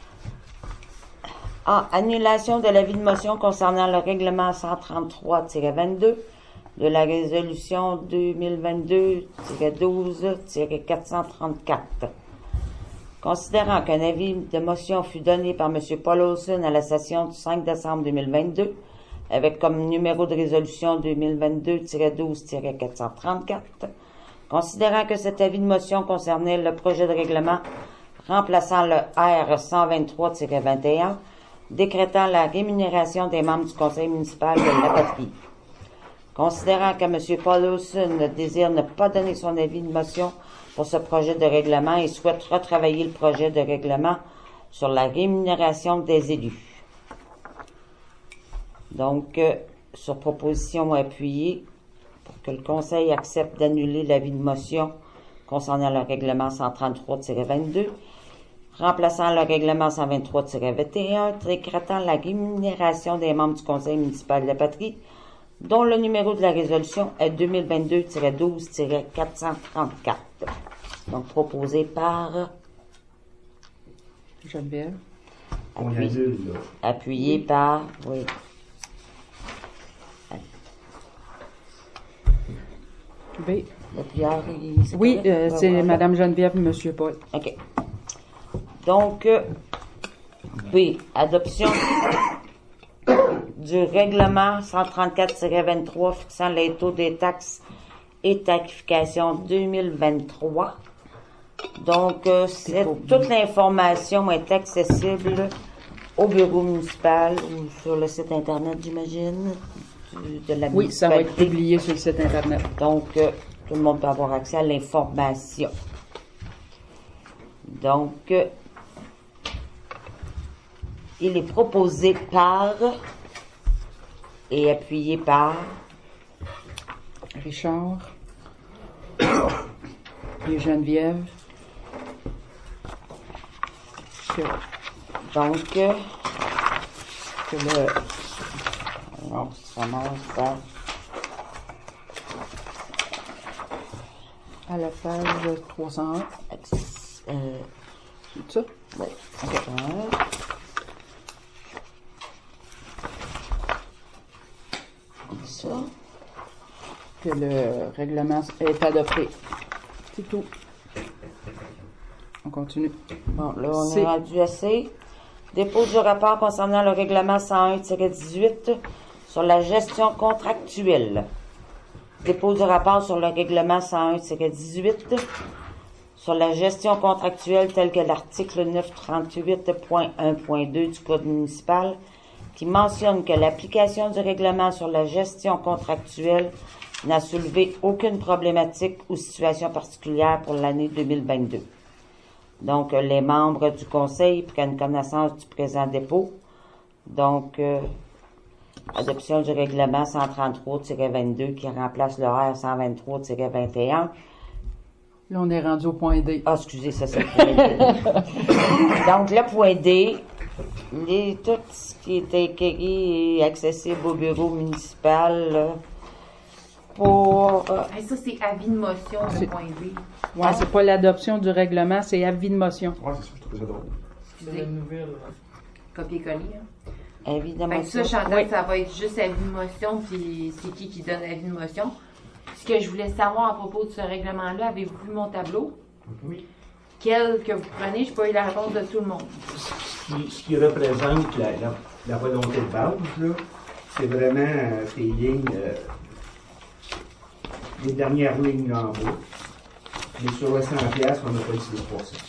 A. Annulation de l'avis de motion concernant le règlement cent trente-trois tiret vingt-deux de la résolution deux mille vingt-deux tiret douze tiret quatre cent trente-quatre. Considérant qu'un avis de motion fut donné par M. Paul Olson à la session du cinq décembre deux mille vingt-deux, avec comme numéro de résolution deux mille vingt-deux tiret douze tiret quatre cent trente-quatre, considérant que cet avis de motion concernait le projet de règlement remplaçant le R cent vingt-trois tiret vingt et un, décrétant la rémunération des membres du conseil municipal de la Poterie. Considérant que M. Paulson désire ne pas donner son avis de motion pour ce projet de règlement et souhaite retravailler le projet de règlement sur la rémunération des élus. Donc, euh, sur proposition appuyée, pour que le Conseil accepte d'annuler l'avis de motion concernant le règlement cent trente-trois tiret vingt-deux, remplaçant le règlement cent vingt-trois tiret vingt et un, décrétant la rémunération des membres du Conseil municipal de la Patrie, dont le numéro de la résolution est deux mille vingt-deux tiret douze tiret quatre cent trente-quatre. Donc, proposé par... Geneviève. On y annule, là. Appuyé par... Oui. B. Le pliard, il- c'est Oui, correct? euh, Ouais, c'est voilà. Madame Geneviève, Monsieur Paul. OK. Donc, euh, B, adoption du règlement cent trente-quatre tiret vingt-trois fixant les taux des taxes et tarifications deux mille vingt-trois. Donc, euh, c'est- toute l'information est accessible au bureau municipal ou sur le site Internet, j'imagine, du- de la Oui, ça va être municipalité. publié sur le site Internet. Donc, euh, tout le monde peut avoir accès à l'information. Donc, euh, il est proposé par et appuyé par Richard et Geneviève. Que, donc euh, que le, non, ça commence par à la page trois cent un, euh, c'est ça? ouais, ok. Ça. Que le règlement est adopté. C'est tout. On continue. Bon, là, on C'est- est rendu assez. Dépôt du rapport concernant le règlement cent un tiret dix-huit sur la gestion contractuelle. Dépôt du rapport sur le règlement cent un tiret dix-huit sur la gestion contractuelle telle que l'article neuf cent trente-huit point un point deux du Code municipal qui mentionne que l'application du règlement sur la gestion contractuelle n'a soulevé aucune problématique ou situation particulière pour l'année deux mille vingt-deux. Donc, euh, les membres du conseil prennent connaissance du présent dépôt. Donc, euh, adoption du règlement cent trente-trois tiret vingt-deux qui remplace le R cent vingt-trois tiret vingt et un. Là, on est rendu au point D. Ah, excusez, ça c'est le point D. Donc, le point D, les, tout ce qui est écrit et accessible au bureau municipal là, pour... euh, Hey, ça, c'est avis de motion, le C'est- point D. Ouais, c'est pas l'adoption du règlement, c'est avis de motion. Ouais, c'est ça, je trouve ça drôle. De la nouvelle. Copier-coller. Hein. évidemment, Fait que ça, ça. Chantal, Oui. ça va être juste avis de motion, puis c'est qui qui donne avis de motion. Ce que je voulais savoir à propos de ce règlement-là, avez-vous vu mon tableau? Oui. Quel que vous prenez, je n'ai pas eu la réponse de tout le monde. Ce qui, ce qui représente la, la, la volonté de base, là, c'est vraiment euh, ces lignes, euh, les dernières lignes en bas. Mais sur le cent piastres, on n'a pas le six pour cent.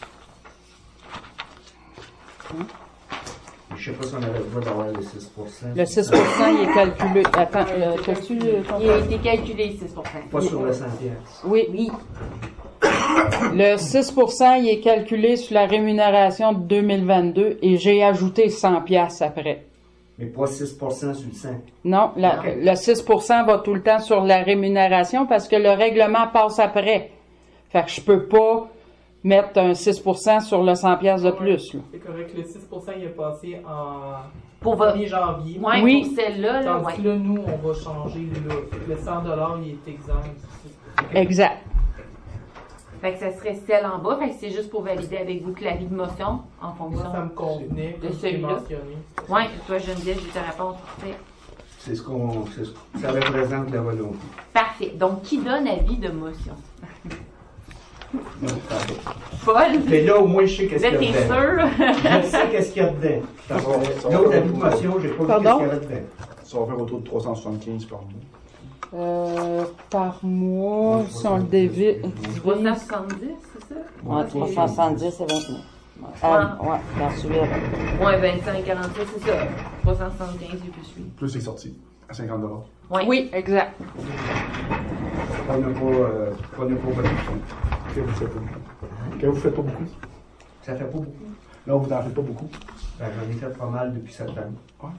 Je ne sais pas si on avait le droit d'avoir le six pour cent. Le six pour cent, il est calculé. Attends, euh, t'as-tu le Il a été calculé six pour cent. Pas sur le cent piastres. Oui. Oui. Le six pour cent, il est calculé sur la rémunération de deux mille vingt-deux et j'ai ajouté cent piastres après. Mais pas six pour cent sur le cent. Non, la- Ok. le six pour cent va tout le temps sur la rémunération parce que le règlement passe après. Fait que je peux pas mettre un six pour cent sur le cent piastres de plus, là. C'est correct, le six pour cent il est passé en Pour votre. premier janvier. Ouais, Oui. pour celle-là, là, Tandis ouais. que là, nous, on va changer là. Le cent dollars il est exempt. Exact. Fait que ça serait celle en bas. Fait que c'est juste pour valider avec vous que l'avis de motion, en fonction. Moi, ça me convenait, De comme c'est celui-là. mentionné. Ouais, toi, Geneviève, j'ai ta réponse. Parfait. C'est ce qu'on. c'est ce- ça représente la volonté. Parfait. Donc, qui donne avis de motion? Donc, parfait. Paul? Mais là, au moins, je sais qu'est-ce Là, qu'il y a t'es dedans. sûr? Je sais qu'est-ce qu'il y a dedans. D'abord, Ça va l'autre faire animation, j'ai pas vu Pardon? qu'est-ce qu'il y avait dedans. Ça va faire autour de trois cent soixante-quinze par mois. Euh, par mois, si on le dévide. trois cent soixante-dix, c'est ça? Ouais, trois cent soixante-dix et vingt-neuf. Euh, Ouais. ouais, ensuite, Ouais, vingt-cinq, quarante-six, c'est ça. trois cent soixante-quinze et plus huit. Plus c'est sorti. À cinquante dollars. Ouais. Oui, exact. Prenez pas, euh, prenez pas votre option. Que vous faites pas beaucoup. Que vous faites pas beaucoup. Ça fait pas beaucoup. Non, vous n'en faites pas beaucoup. Ben, j'en ai fait pas mal depuis sept ans. Ouais.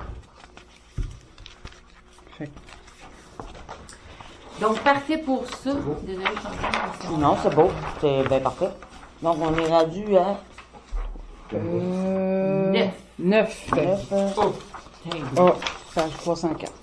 Fait que Donc, parfait pour ça. Désolée, je suis en train de- Non, c'est beau. C'est bien parfait. Donc, on est rendu à Euh, Neuf. neuf. neuf, euh, Oh, tiens. Oh, page trois cent quatre.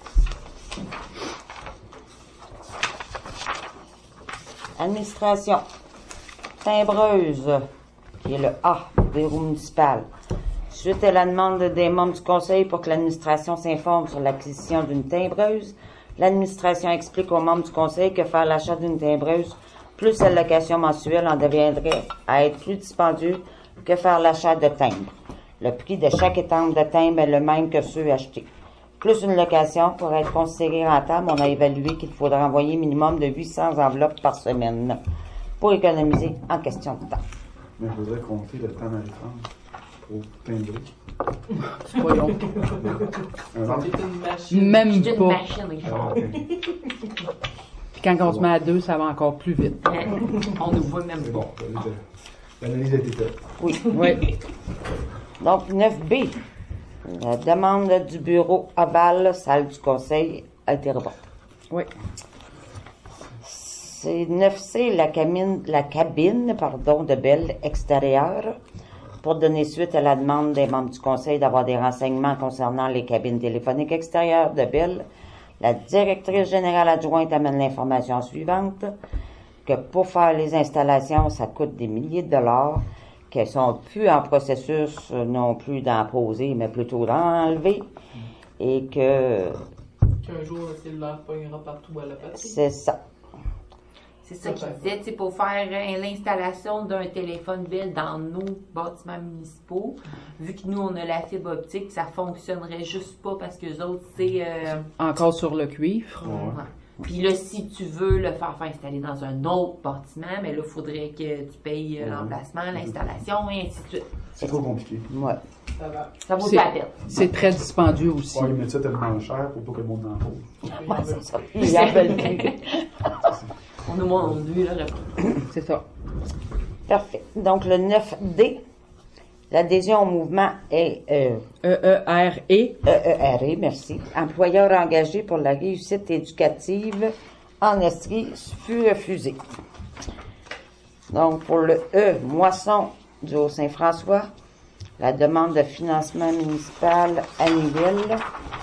administration. Timbreuse, qui est le A, bureau municipal. Suite à la demande des membres du conseil pour que l'administration s'informe sur l'acquisition d'une timbreuse, l'administration explique aux membres du conseil que faire l'achat d'une timbreuse plus la location mensuelle en deviendrait à être plus dispendieux que faire l'achat de timbres. Le prix de chaque étampe de timbre est le même que ceux achetés. Plus une location, pour être considérée rentable, on a évalué qu'il faudra envoyer minimum de huit cents enveloppes par semaine pour économiser en question de temps. Mais il faudrait compter le temps à l'écran pour timbrer. Voyons. Un an. C'est une machine. Même C'est une pas. machine, les Ah, gens. ok. Puis quand on se met à deux, ça va encore plus vite. On ne voit même C'est pas. bon. L'analyse a été faite. Oui. Oui. Donc, neuf B. La demande du bureau aval, salle du conseil, a été reportée. Oui. C'est neuf C, la cabine, la cabine pardon, de Bell extérieure, pour donner suite à la demande des membres du conseil d'avoir des renseignements concernant les cabines téléphoniques extérieures de Bell. La directrice générale adjointe amène l'information suivante, que pour faire les installations, ça coûte des milliers de dollars, qu'elles sont plus en processus non plus d'en poser, mais plutôt d'en enlever, et que Qu'un jour, le cellulaire pognera partout à la patrie. c'est ça. C'est ça qu'il disait, tu sais, pour faire euh, l'installation d'un téléphone Bell dans nos bâtiments municipaux, vu que nous, on a la fibre optique, ça fonctionnerait juste pas parce que les autres, c'est... euh, Encore sur le cuivre. ouais. Puis là, si tu veux le faire, faire installer dans un autre bâtiment, mais là, il faudrait que tu payes euh, l'emplacement, l'installation, et ainsi de suite. C'est trop compliqué. Ouais. Ça va. Ça vaut C'est- pas la peine. C'est très dispendieux aussi. Ouais, ils mettent ça tellement cher pour pas que le monde en pose. Ouais, c'est ça. Ils en veulent plus. On nous montre lui, là, C'est ça. Parfait. Donc, le neuf D, l'adhésion au mouvement est euh, E E R E. E E R E, merci. Employeur engagé pour la réussite éducative en Estrie fut refusé. Donc, pour le E, Moisson du Haut-Saint-François, la demande de financement municipal annuel.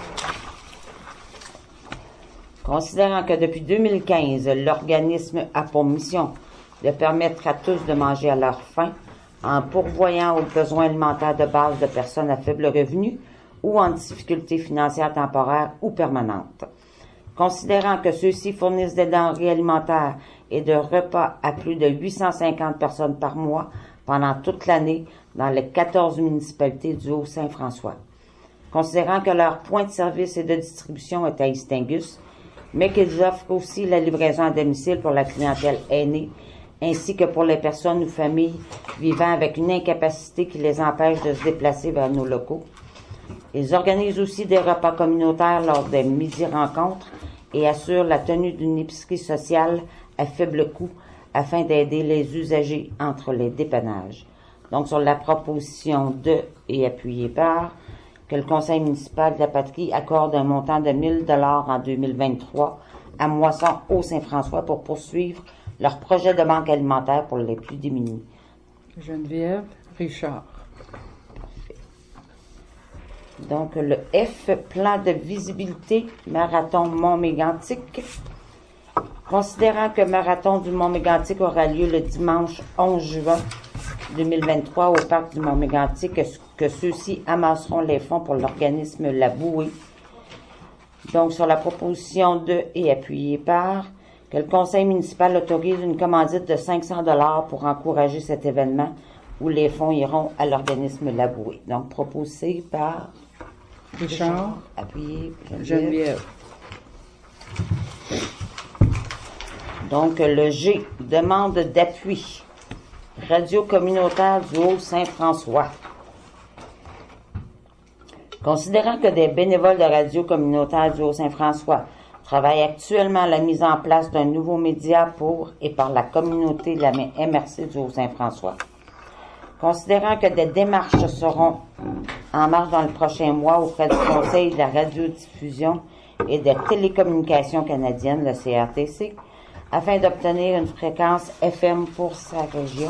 Considérant que depuis deux mille quinze, l'organisme a pour mission de permettre à tous de manger à leur faim en pourvoyant aux besoins alimentaires de base de personnes à faible revenu ou en difficulté financière temporaire ou permanente. Considérant que ceux-ci fournissent des denrées alimentaires et de repas à plus de huit cent cinquante personnes par mois pendant toute l'année dans les quatorze municipalités du Haut-Saint-François. Considérant que leur point de service et de distribution est à Istingus, mais qu'ils offrent aussi la livraison à domicile pour la clientèle aînée, ainsi que pour les personnes ou familles vivant avec une incapacité qui les empêche de se déplacer vers nos locaux. Ils organisent aussi des repas communautaires lors des midi-rencontres et assurent la tenue d'une épicerie sociale à faible coût afin d'aider les usagers entre les dépannages. Donc, sur la proposition de et appuyée par que le conseil municipal de la patrie accorde un montant de mille dollars en deux mille vingt-trois à Moisson Haut-Saint-François pour poursuivre leur projet de banque alimentaire pour les plus démunis. Geneviève Richard. Donc, le F, plan de visibilité Marathon Mont-Mégantic. Considérant que Marathon du Mont-Mégantic aura lieu le dimanche onze juin deux mille vingt-trois au parc du Mont-Mégantic, que, que ceux-ci amasseront les fonds pour l'organisme La Bouée. Donc, sur la proposition de et appuyée par que le conseil municipal autorise une commandite de cinq cents dollars pour encourager cet événement où les fonds iront à l'organisme La Bouée. Donc, proposé par Richard. appuyé Geneviève. Donc, le G, demande d'appui. Radio communautaire du Haut-Saint-François. Considérant que des bénévoles de radio communautaire du Haut-Saint-François travaillent actuellement à la mise en place d'un nouveau média pour et par la communauté de la M R C du Haut-Saint-François, considérant que des démarches seront en marche dans le prochain mois auprès du Conseil de la radiodiffusion et des télécommunications canadiennes, le C R T C, afin d'obtenir une fréquence F M pour sa région.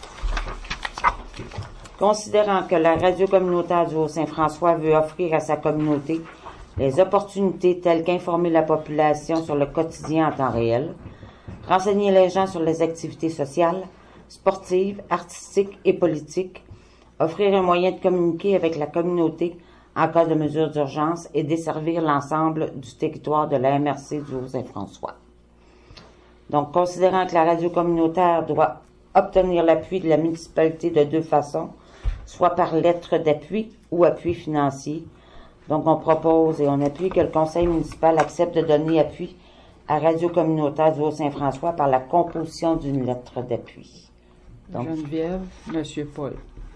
Considérant que la radio communautaire du Haut-Saint-François veut offrir à sa communauté les opportunités telles qu'informer la population sur le quotidien en temps réel, renseigner les gens sur les activités sociales, sportives, artistiques et politiques, offrir un moyen de communiquer avec la communauté en cas de mesures d'urgence et desservir l'ensemble du territoire de la M R C du Haut-Saint-François. Donc, considérant que la radio communautaire doit obtenir l'appui de la municipalité de deux façons, soit par lettre d'appui ou appui financier. Donc, on propose et on appuie que le conseil municipal accepte de donner appui à Radio communautaire du Haut-Saint-François par la composition d'une lettre d'appui. Donc, Geneviève, Monsieur Paul.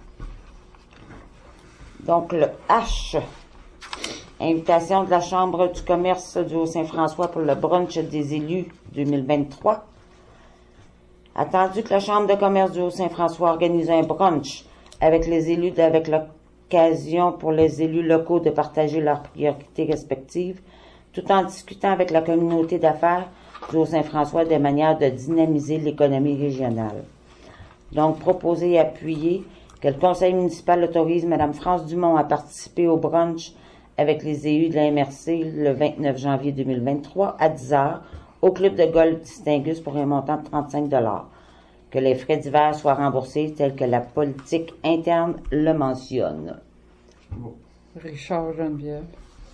Donc, le H, invitation de la Chambre du commerce du Haut-Saint-François pour le brunch des élus deux mille vingt-trois. Attendu que la Chambre de commerce du Haut-Saint-François organise un brunch avec les élus, avec l'occasion pour les élus locaux de partager leurs priorités respectives, tout en discutant avec la communauté d'affaires du Haut-Saint-François des manières de dynamiser l'économie régionale. Donc, proposer et appuyer que le conseil municipal autorise Mme France Dumont à participer au brunch avec les élus de la M R C le vingt-neuf janvier deux mille vingt-trois à dix heures au club de golf Distingus pour un montant de trente-cinq dollars. Que les frais divers soient remboursés tels que la politique interne le mentionne. Richard, Geneviève.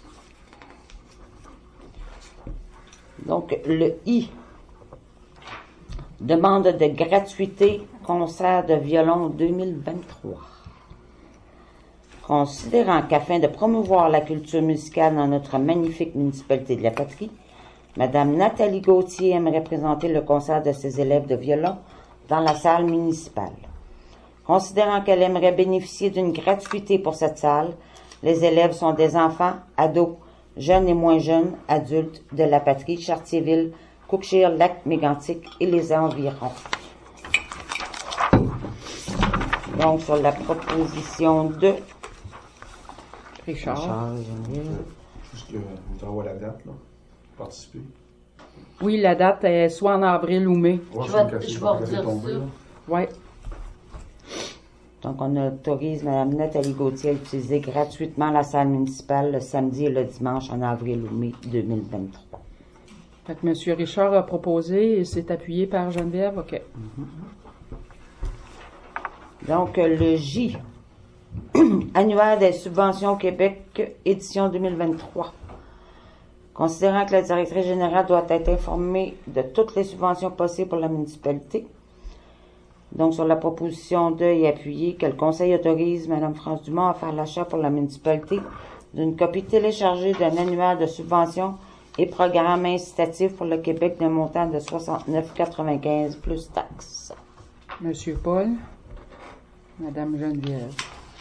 Donc, le I. Demande de gratuité concert de violon deux mille vingt-trois. Considérant qu'afin de promouvoir la culture musicale dans notre magnifique municipalité de la Patrie, Mme Nathalie Gauthier aimerait présenter le concert de ses élèves de violon dans la salle municipale. Considérant qu'elle aimerait bénéficier d'une gratuité pour cette salle, les élèves sont des enfants, ados, jeunes et moins jeunes, adultes de la Patrie, Chartierville, Cookshire, Lac-Mégantic et les environs. Donc, sur la proposition de Richard. Richard, Geneviève. Juste qu'on t'envoie la date, là. Participer. Oui, la date est soit en avril ou mai. Ouais, Je c'est une vais- question je qui vais va redire tomber, ça. là. Oui. Donc, on autorise Mme Nathalie Gauthier à utiliser gratuitement la salle municipale le samedi et le dimanche en avril ou mai deux mille vingt-trois. Fait que M. Richard a proposé et c'est appuyé par Geneviève. OK. Donc, le J, annuaire des subventions au Québec, édition deux mille vingt-trois. Considérant que la directrice générale doit être informée de toutes les subventions possibles pour la municipalité, donc sur la proposition de et appuyer que le conseil autorise Mme France Dumont à faire l'achat pour la municipalité d'une copie téléchargée d'un annuaire de subventions et programme incitatif pour le Québec d'un montant de soixante-neuf quatre-vingt-quinze plus taxes. M. Paul. Mme Geneviève.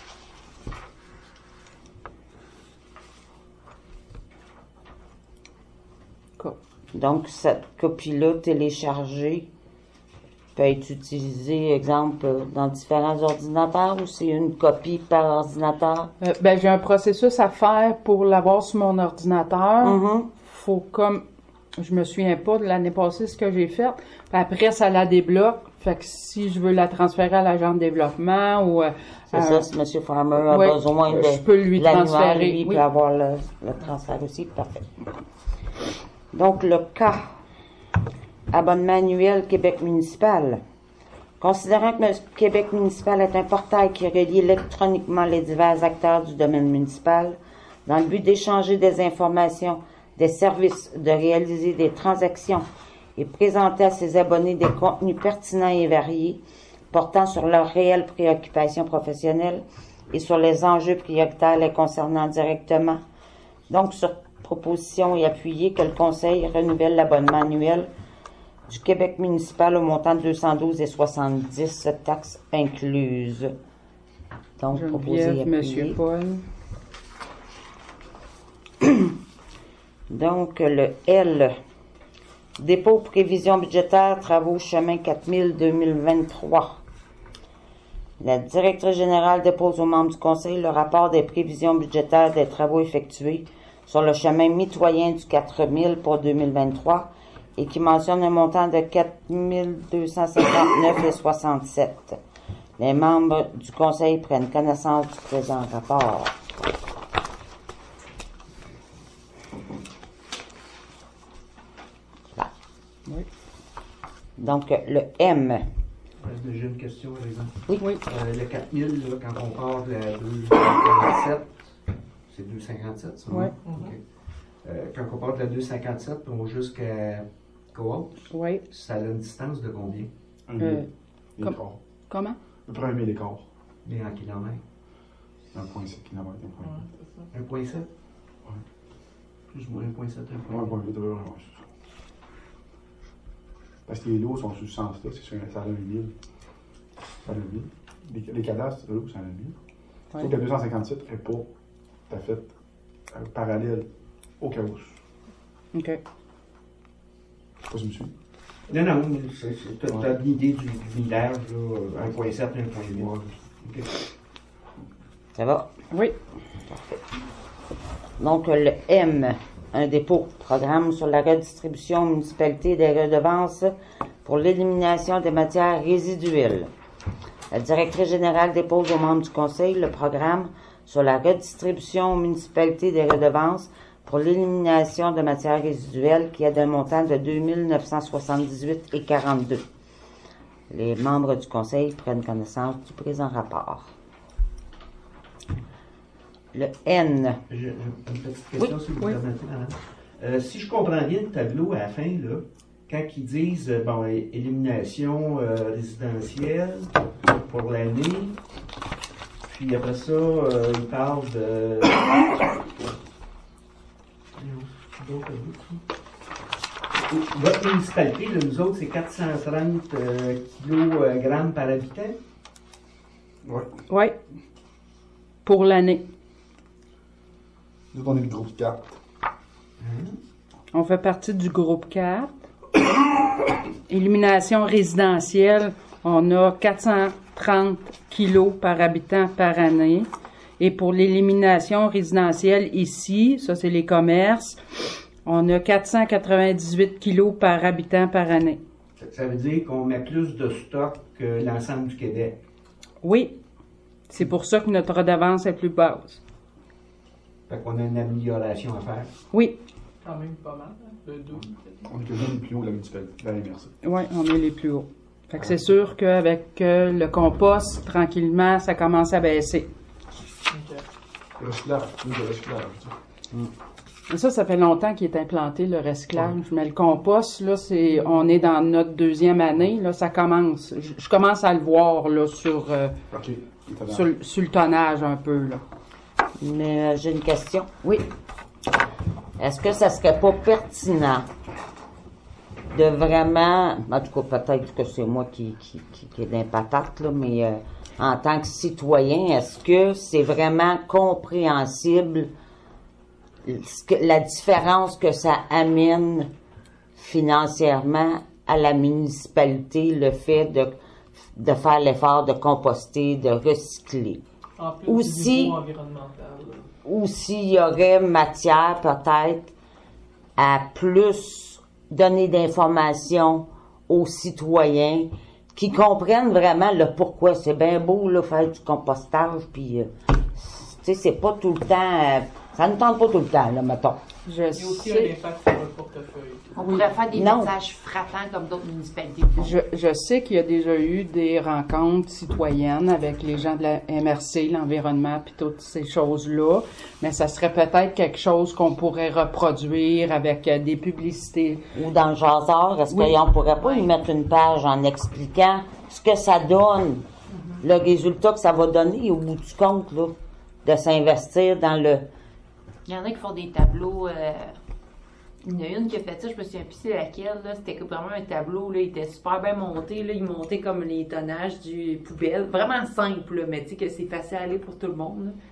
Co- Donc, cette copie-là téléchargée peut être utilisée, exemple, dans différents ordinateurs ou c'est une copie par ordinateur? Euh, ben, j'ai un processus à faire pour l'avoir sur mon ordinateur. Mhm. Faut comme, je me souviens pas de l'année passée ce que j'ai fait. Puis après, ça la débloque. Fait que si je veux la transférer à l'agent de développement ou euh, C'est à- ça, si M. Farmer a ouais, besoin de je peux lui l'annuaire, transférer, lui, il oui. peut avoir le, le transfert aussi, parfait. Donc, le K, abonnement annuel Québec municipal. Considérant que le Québec municipal est un portail qui relie électroniquement les divers acteurs du domaine municipal, dans le but d'échanger des informations, des services, de réaliser des transactions et présenter à ses abonnés des contenus pertinents et variés portant sur leurs réelles préoccupations professionnelles et sur les enjeux prioritaires les concernant directement. Donc, sur proposition et appuyé que le Conseil renouvelle l'abonnement annuel du Québec municipal au montant de deux cent douze virgule soixante-dix, taxes incluses. Donc, proposé et Geneviève, appuyé. M. Paul. Donc, le L. Dépôt prévision budgétaire, travaux chemin quatre mille deux mille vingt-trois. La directrice générale dépose aux membres du conseil le rapport des prévisions budgétaires des travaux effectués sur le chemin mitoyen du quatre mille pour deux mille vingt-trois et qui mentionne un montant de quatre mille deux cent cinquante-neuf virgule soixante-sept. Les membres du conseil prennent connaissance du présent rapport. Voilà. Oui. Donc, le M. J'ai une question, par exemple. Oui. Oui. Euh, le quatre mille, là, quand on part de la deux cent cinquante-sept, c'est deux cent cinquante-sept, ça? Oui. OK. Euh, quand on part de la deux cent cinquante-sept, on va jusqu'à Coop, Oui. ça a une distance de combien? Un Euh, mille. Et comme- quart. Comment? À peu près un mille écart. Mais en kilomètres. un virgule sept kilomètres. Ouais, c'est ça. un virgule sept? Ouais. Plus ou moins un virgule sept, un un virgule virgule huit, ouais, ouais, c'est ça. Parce que les lots sont sous ce sens-là, c'est sûr, ça a un mille. Ça a un mille. Les, les cadastres, là, ça a un mille. Ouais. Sauf que la deux cent cinquante-sept n'est pas tout à fait euh, parallèle au chaos. OK. Je sais pas si je me suis. Non, non, tu as l'idée du, du village, là, un virgule sept, un virgule huit. OK. Ça va? Oui. Donc, le M, un dépôt, programme sur la redistribution aux municipalités des redevances pour l'élimination des matières résiduelles. La directrice générale dépose aux membres du conseil le programme sur la redistribution aux municipalités des redevances pour l'élimination de matières résiduelles qui est d'un montant de deux mille neuf cent soixante-dix-huit virgule quarante-deux. Les membres du conseil prennent connaissance du présent rapport. Le N. J'ai j'ai une petite question, Oui, si vous oui. permettez, madame. Euh, si je comprends bien le tableau à la fin, là, quand ils disent euh, bon, é- élimination euh, résidentielle pour l'année, puis après ça, euh, ils parlent de. Votre municipalité, là, nous autres, c'est quatre cent trente euh, kilogrammes par habitant. Oui. Oui. Pour l'année. Nous, on est le groupe quatre. On fait partie du groupe quatre. Élimination résidentielle, on a quatre cent trente kilos par habitant par année. Et pour l'élimination résidentielle ici, ça c'est les commerces, on a quatre cent quatre-vingt-dix-huit kilos par habitant par année. Ça, ça veut dire qu'on met plus de stock que l'ensemble du Québec. Oui, c'est pour ça que notre redevance est plus basse. Fait qu'on a une amélioration à faire. Oui, Quand même pas mal, hein, de deux. peut-être. On est quasiment les plus hauts de la municipalité, de la M R C. oui, on est les plus hauts. Fait que c'est sûr qu'avec euh, le compost, tranquillement, ça commence à baisser. Ok. Le recyclage, oui, le recyclage. tu sais. Et ça, ça fait longtemps qu'il est implanté, le recyclage. Mais le compost, là, c'est, on est dans notre deuxième année, là, ça commence. Je, je commence à le voir, là, sur, euh, OK. Il est sur, le- sur le tonnage un peu, là. Mais euh, j'ai une question. Oui. Est-ce que ça serait pas pertinent de vraiment, en tout cas peut-être que c'est moi qui, qui, qui, qui est d'un patate, là, mais euh, en tant que citoyen, est-ce que c'est vraiment compréhensible ce que- la différence que ça amène financièrement à la municipalité, le fait de, de faire l'effort de composter, de recycler? En plus Aussi- du niveau environnemental. là. Ou s'il y aurait matière peut-être à plus donner d'informations aux citoyens qui comprennent vraiment le pourquoi. C'est bien beau là, faire du compostage, puis euh, tu sais, c'est pas tout le temps, euh, ça ne tente pas tout le temps, là, mettons. Je Il y a aussi un sais, impact sur le portefeuille. On pourrait faire des Non. messages frappants comme d'autres municipalités font. je, je sais qu'il y a déjà eu des rencontres citoyennes avec les gens de la M R C, l'environnement, puis toutes ces choses-là. Mais ça serait peut-être quelque chose qu'on pourrait reproduire avec euh, des publicités. Ou dans le jaseur, est-ce Oui. qu'on pourrait pas y mettre une page en expliquant ce que ça donne, le résultat que ça va donner au bout du compte, là, de s'investir dans le... Il y en a qui font des tableaux. euh, Il y en a une qui a fait ça, je me souviens plus c'est laquelle. Là. C'était vraiment un tableau, là, il était super bien monté. Là. Il montait comme les tonnages du poubelle. Vraiment simple, là, mais tu sais que c'est facile à aller pour tout le monde. Là.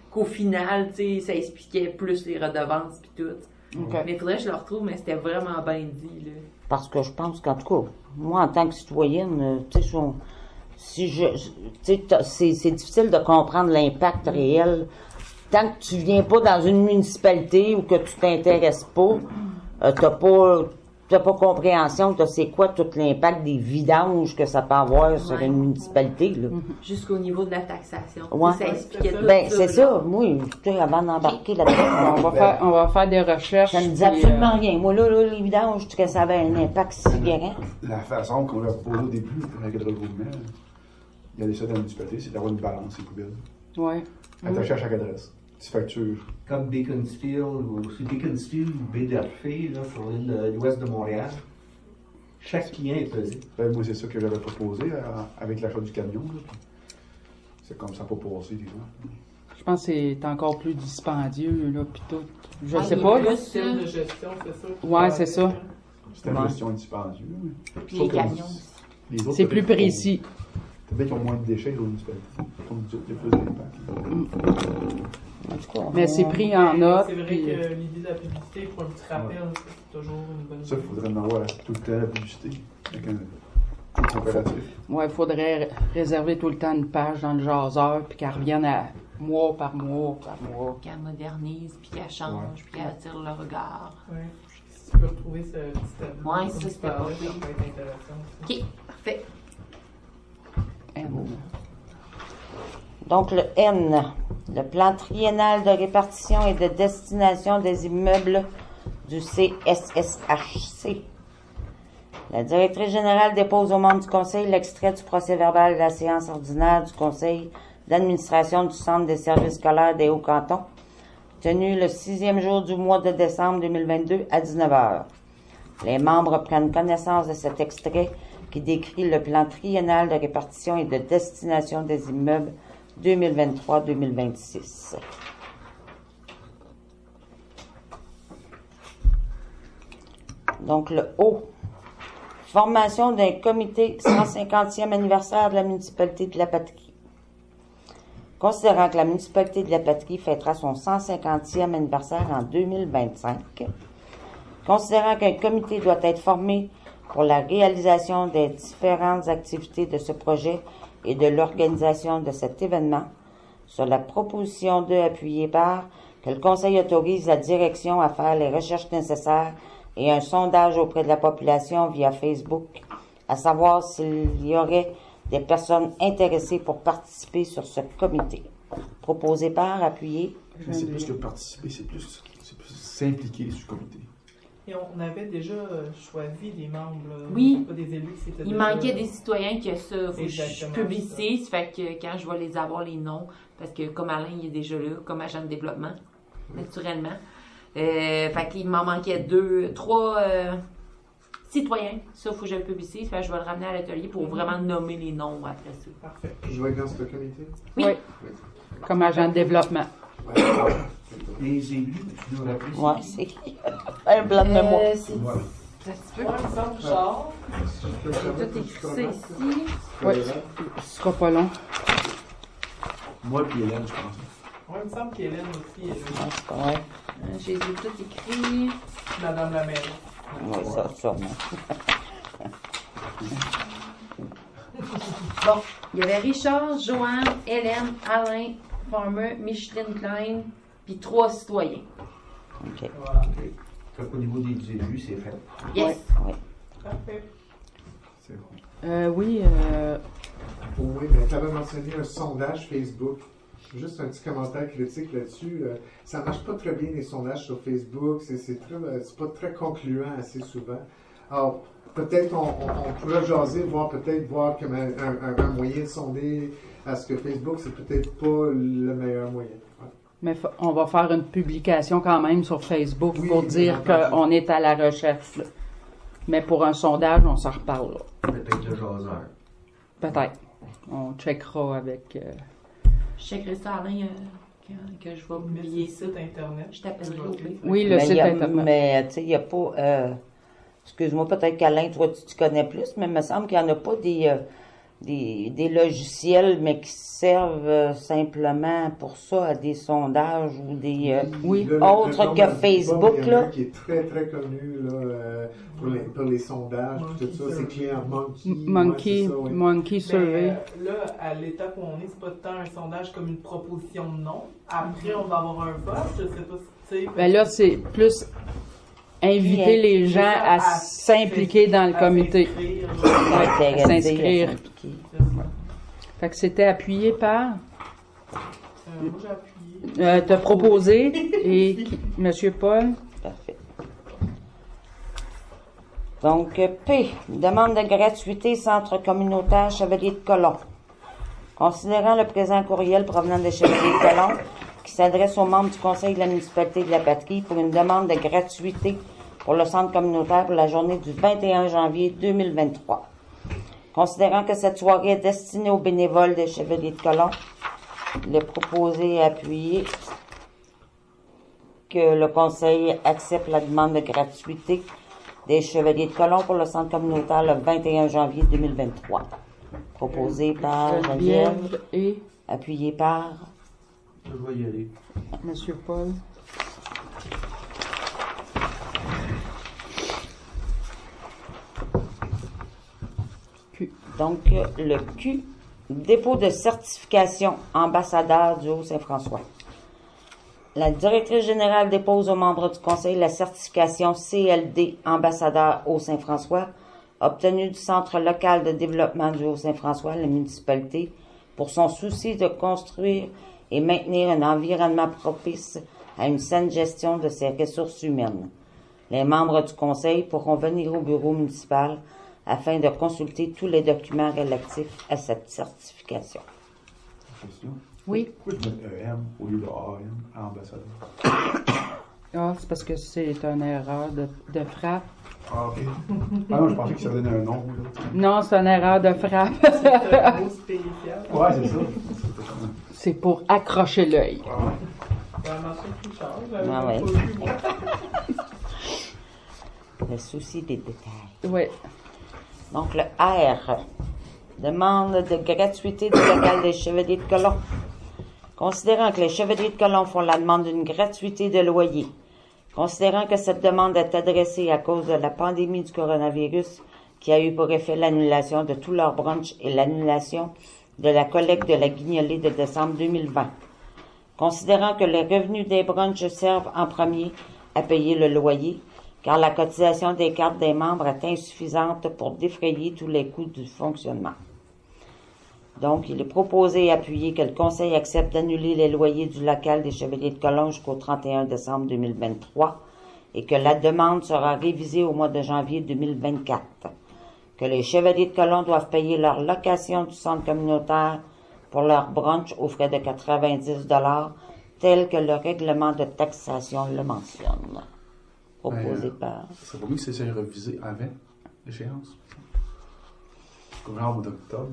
qu'au final, tu sais, ça expliquait plus les redevances pis tout. OK. Mais il faudrait que je le retrouve, mais c'était vraiment bien dit, là. Parce que je pense qu'en tout cas, moi, en tant que citoyenne, euh, tu sais, je- si je, je- tu sais, t'as- c'est, c'est difficile de comprendre l'impact réel. Tant que tu viens pas dans une municipalité ou que tu t'intéresses pas, euh, t'as pas, t'as pas compréhension de c'est quoi tout l'impact des vidanges que ça peut avoir sur Ouais. une municipalité, là. Jusqu'au niveau de la taxation. Ouais. Ça expliquait tout Ben, ça, c'est là. ça. Moi, tu sais, avant d'embarquer là-dedans, On va faire, on va faire des recherches. ça me dit puis, absolument euh, rien. Moi, là, là, les vidanges, je trouvais que ça avait un impact si grand. La façon qu'on l'a proposé au début, avec le regroupement, il y a des ça dans la municipalité, c'est d'avoir une balance, les poubelles. Ouais. Attaché à chaque adresse. Tu factures. Comme Beaconsfield, ou c'est Beaconsfield ou Baie d'Orphée, là, sur l'île de l'ouest de Montréal. Chaque client est pesé. Ben, moi, c'est ça que j'avais proposé euh, avec l'achat du camion. là, puis C'est comme ça pour passer, des fois. Je pense que c'est encore plus dispendieux, là, pis tout. Je Ah, sais il pas, est là. plus, Système de gestion, c'est ça? qui Ouais, va c'est avec, ça. hein. C'était une Ouais. gestion dispendieuse. Puis les camions aussi. Les autres, C'est peut-être plus qu'ils ont- précis. Peut-être qu'ils ont moins de déchets, les autres municipalités. Comme dit, il y a plus d'impact. En tout cas, Mais c'est on- pris en Mais note. C'est vrai puis- que l'idée de la publicité pour un petit rappel, c'est toujours une bonne Ça, il idée. faudrait en avoir tout le temps la publicité. Avec un, un comparatif. Ouais, il faudrait r- réserver tout le temps une page dans le jaseur, puis qu'elle revienne à mois par mois par mois. Qu'elle modernise, puis qu'elle change, Ouais. puis qu'elle attire le regard. Ouais. Si tu peux retrouver ce petit tableau, Ouais, comme ça, tu c'était parlais, pas pire. ça peut être intéressant aussi. OK, parfait. N. Donc, le N, le plan triennal de répartition et de destination des immeubles du C S S H C. La directrice générale dépose aux membres du conseil l'extrait du procès-verbal de la séance ordinaire du conseil d'administration du Centre des services scolaires des Hauts-Cantons, tenu le sixième jour du mois de décembre deux mille vingt-deux à dix-neuf heures. Les membres prennent connaissance de cet extrait qui décrit le plan triennal de répartition et de destination des immeubles deux mille vingt-trois deux mille vingt-six. Donc, le O. Formation d'un comité cent cinquantième anniversaire de la municipalité de la Patrie. Considérant que la municipalité de la Patrie fêtera son cent cinquantième anniversaire en deux mille vingt-cinq, considérant qu'un comité doit être formé pour la réalisation des différentes activités de ce projet et de l'organisation de cet événement, sur la proposition d'eux appuyée par que le Conseil autorise la direction à faire les recherches nécessaires et un sondage auprès de la population via Facebook, à savoir s'il y aurait des personnes intéressées pour participer sur ce comité. Proposé par, appuyé. Mais c'est plus que participer, c'est plus, c'est plus s'impliquer sur le comité. Et on avait déjà euh, choisi des membres, là. Oui. Pas des élus, c'était Il déjà- manquait des citoyens que ça, faut que je Exactement, publicise, ça fait que quand je vais les avoir les noms, parce que comme Alain, il est déjà là, comme agent de développement, naturellement. Euh, fait qu'il m'en manquait deux, trois euh, citoyens. Ça, faut que je le publicise, fait que je vais le ramener à l'atelier pour vraiment nommer les noms après ça. Parfait. Je vais être dans ce comité. Oui. Oui. Comme agent de développement. Les élus, tu dois rappeler. Ouais, c'est un blanc de mémoire. Euh, c'est Ouais. ça se peut. Ouais, il me semble, Richard. J'ai tout écrit ça ici. Oui. Ce sera pas long. Moi puis Hélène, je pense. Ouais, il me semble qu'Hélène aussi est là. Ouais, c'est pas vrai. Euh, J'ai tout écrit. Madame la maire. Oui, ça, sûrement. Bon, il y avait Richard, Joanne, Hélène, Alain, Farmer, Micheline Klein, puis trois citoyens. OK. Voilà. Fait qu'au niveau des élus, c'est fait. Yes. Oui. Parfait. C'est bon. Euh, oui, euh, Oui, mais tu avais mentionné un sondage Facebook. Juste un petit commentaire critique là-dessus. Euh, ça marche pas très bien les sondages sur Facebook. C'est c'est très, euh, c'est pas très concluant assez souvent. Alors, peut-être on, on, on pourrait jaser, voir peut-être voir comme un, un, un moyen de sonder à ce que Facebook, c'est peut-être pas le meilleur moyen. Ouais. mais fa- on va faire une publication quand même sur Facebook Oui, pour bien dire entendu. qu'on est à la recherche. là. Mais pour un sondage, on s'en reparle. là. Peut-être le jaseur. Peut-être. On checkera avec... euh, Je checkerai ça, Alain, euh, que, que je vais publier Publier ça. site internet. Je t'appellerai au pire. Oui, le mais site il y a- internet. Mais, tu sais, il n'y a pas... euh, excuse-moi, peut-être qu'Alain, toi, tu, tu connais plus, mais il me semble qu'il n'y en a pas des, euh, des, des logiciels, mais qui servent euh, simplement pour ça à des sondages ou des euh, Oui. Le- le- autres le nom que de Facebook, il y en a là. un qui est très très connu là, euh, pour, les, pour les sondages, puis tout ça, c'est Client Monkey. Monkey, ouais, c'est ça, oui. Monkey Mais, Survey. euh, là, à l'étape où on est, c'est pas tant un sondage comme une proposition de nom. Après, on va avoir un vote. Je sais pas si tu sais. Ben là, c'est plus inviter Bien. les gens à s'impliquer dans le à comité. s'inscrire, Ouais, Intéressés à s'inscrire. s'impliquer. là. Fait que c'était appuyé par, Euh, moi, j'ai appuyé. euh, t'as proposé, et qui- Monsieur Paul. Parfait. Donc, euh, P, demande de gratuité Centre communautaire Chevalier de Colomb. Considérant le présent courriel provenant des Chevaliers de Colomb, qui s'adresse aux membres du Conseil de la municipalité de la Patrie pour une demande de gratuité pour le centre communautaire pour la journée du vingt et un janvier deux mille vingt-trois. Considérant que cette soirée est destinée aux bénévoles des Chevaliers de Colomb, il est proposé et appuyé que le Conseil accepte la demande de gratuité des Chevaliers de Colomb pour le centre communautaire le vingt et un janvier deux mille vingt-trois. Proposé par Geneviève, Geneviève et appuyé par Je vais y aller. Monsieur Paul. Q. donc euh, le Q, dépôt de certification ambassadeur du Haut-Saint-François. La directrice générale dépose aux membres du Conseil la certification C L D ambassadeur Haut-Saint-François obtenue du Centre local de développement du Haut-Saint-François, la municipalité, pour son souci de construire et maintenir un environnement propice à une saine gestion de ses ressources humaines. Les membres du Conseil pourront venir au bureau municipal afin de consulter tous les documents relatifs à cette certification. Question. Oui. Pourquoi je mets E M au lieu de A M à ambassadeur? Ah, c'est parce que c'est une erreur de, de frappe. Ah, ok. Ah non, je pensais que ça donnait un nom. Là. Non, c'est une erreur de frappe. C'est un mot spécial. Ouais, c'est ça. C'est pour accrocher l'œil. Ça a marché plus cher. J'avais Ah même ouais. pas vu, moi. Le souci des détails. Oui. Donc, le R, demande de gratuité du local des Chevaliers de Colomb. Considérant que les Chevaliers de Colomb font la demande d'une gratuité de loyer, considérant que cette demande est adressée à cause de la pandémie du coronavirus qui a eu pour effet l'annulation de tous leurs brunchs et l'annulation de la collecte de la guignolée de décembre deux mille vingt. Considérant que les revenus des brunchs servent en premier à payer le loyer, car la cotisation des cartes des membres est insuffisante pour défrayer tous les coûts du fonctionnement. Donc, il est proposé et appuyé que le Conseil accepte d'annuler les loyers du local des Chevaliers de Colomb jusqu'au trente et un décembre deux mille vingt-trois et que la demande sera révisée au mois de janvier deux mille vingt-quatre. Que les Chevaliers de Colomb doivent payer leur location du centre communautaire pour leur brunch aux frais de quatre-vingt-dix dollars, tel que le règlement de taxation le mentionne. Proposé Euh, par... Ça vaut mieux que ça soit révisé avant l'échéance. Comme genre au mois d'octobre.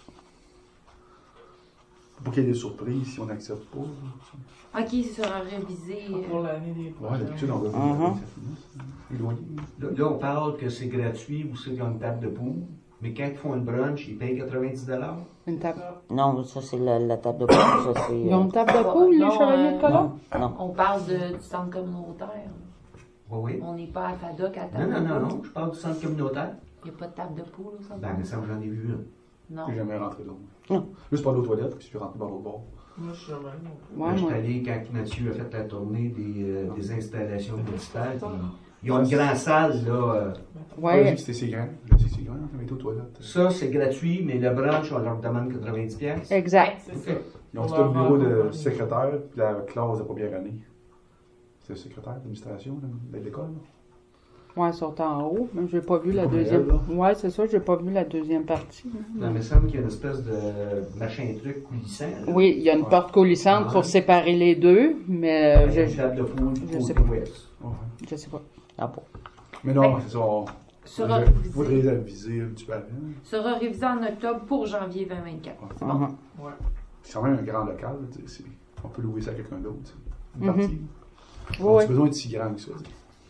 Pour qu'il y ait des surprises si on n'accepte pas. Ok, ça sera révisé. Pour euh, l'année des Ouais, prochaines. d'habitude, on va Mhm. voir ça finisse. Éloigné. Là, là, on parle que c'est gratuit ou c'est qu'ils ont une table de poule, mais quand ils font une brunch, ils payent quatre-vingt-dix dollars. Une table. Non, ça c'est la, la table de poule, ça c'est... Ils ont euh, une table de poule, les Non, Chevaliers de euh, Colomb? Non. On parle de, du centre communautaire. Oui, oui. On n'est pas à FADOC à Non, table non, de non, poule. non, je parle du centre communautaire. Il n'y a pas de table de poule au centre Ben, mais ça, communautaire. j'en ai vu un. Non. Je suis jamais rentré dedans. Non. Juste par aux toilettes, puis je suis rentré par l'autre bord. Moi, je suis jamais non plus. Ouais, Quand je suis moi. allé, quand Mathieu a fait la tournée des, euh, des installations municipales, puis ils ont une grande salle, là. euh, Ouais. J'ai Ouais. dit que c'était si grand. J'ai dit que c'est grand, on avait été aux toilettes. Ça, c'est gratuit, mais le brunch, on leur demande quatre-vingt-dix piastres. Exact. C'est ça. Ils ont On tout va le bureau avoir- de secrétaire, puis la classe de première année. C'est le secrétaire d'administration là, de l'école. là. Ouais, ils sont en haut. Mais j'ai pas vu la Comme deuxième. elle, Ouais, c'est ça, j'ai pas vu la deuxième partie. hein. Non, mais il me semble qu'il y a une espèce de machin truc coulissant. là. Oui, il y a une Ouais. porte coulissante pour séparer les deux, mais euh, Avec je, une table de poule, je côté sais pas. ouest. Ouais. je sais pas. Ah bon. Mais non, c'est ça. On Sera il faudrait révisé, les aviser un petit peu avant. sera révisé en octobre pour janvier vingt vingt-quatre. C'est bon. Mhm. Ouais. C'est quand même un grand local. tu sais, c'est- On peut louer ça à quelqu'un d'autre. tu sais. Une Mhm. partie. Oui, On oui. a besoin de si grand que ça. tu sais.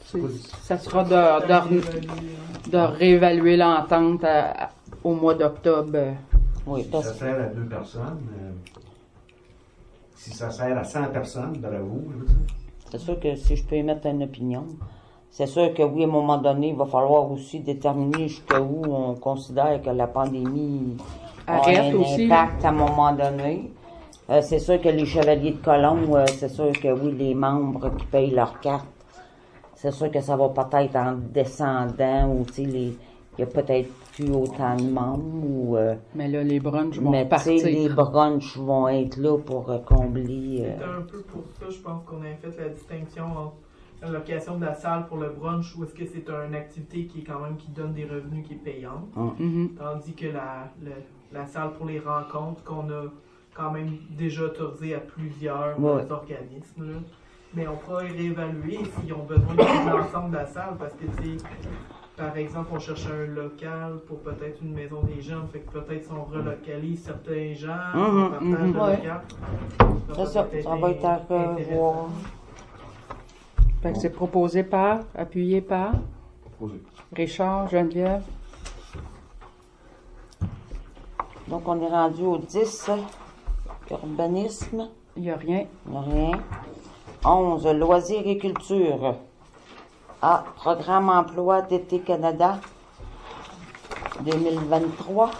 C'est- Ça sera de, de, de réévaluer l'entente à- à- au mois d'octobre. euh. Oui, Si parce ça sert à deux personnes, euh, si ça sert à cent personnes, bravo, je veux dire. c'est sûr que si je peux émettre une opinion, c'est sûr que oui, à un moment donné, il va falloir aussi déterminer jusqu'où on considère que la pandémie Arrête a un aussi, impact à un moment donné. Euh, c'est sûr que les chevaliers de colon, euh, c'est sûr que oui, les membres qui payent leur carte, c'est sûr que ça va peut-être en descendant ou tu sais, les- il y a peut-être plus autant de membres ou euh, Mais là, les brunchs vont mais tu sais, partir. les brunchs vont être là pour euh, combler. euh, C'est un peu pour ça, je pense qu'on a fait la distinction entre la location de la salle pour le brunch, ou est-ce que c'est une activité qui est quand même qui donne des revenus qui est payante, Mhm. tandis que la, le- la salle pour les rencontres qu'on a quand même déjà autorisée à plusieurs Ouais. organismes. Là. Mais on pourra réévaluer s'ils ont besoin de l'ensemble de la salle, parce que tu sais, par exemple, on cherche un local pour peut-être une maison des gens, fait que peut-être si on relocalise certains gens, Mhm, on partage mhm, le ouais. local. C'est ça, peut-être ça va être à intéressant. revoir. Fait que c'est proposé par, appuyé par Posé. Richard, Geneviève. Donc, on est rendu au dix, urbanisme, Il n'y a rien. rien. onze, loisirs et culture. A, programme emploi d'été Canada deux mille vingt-trois.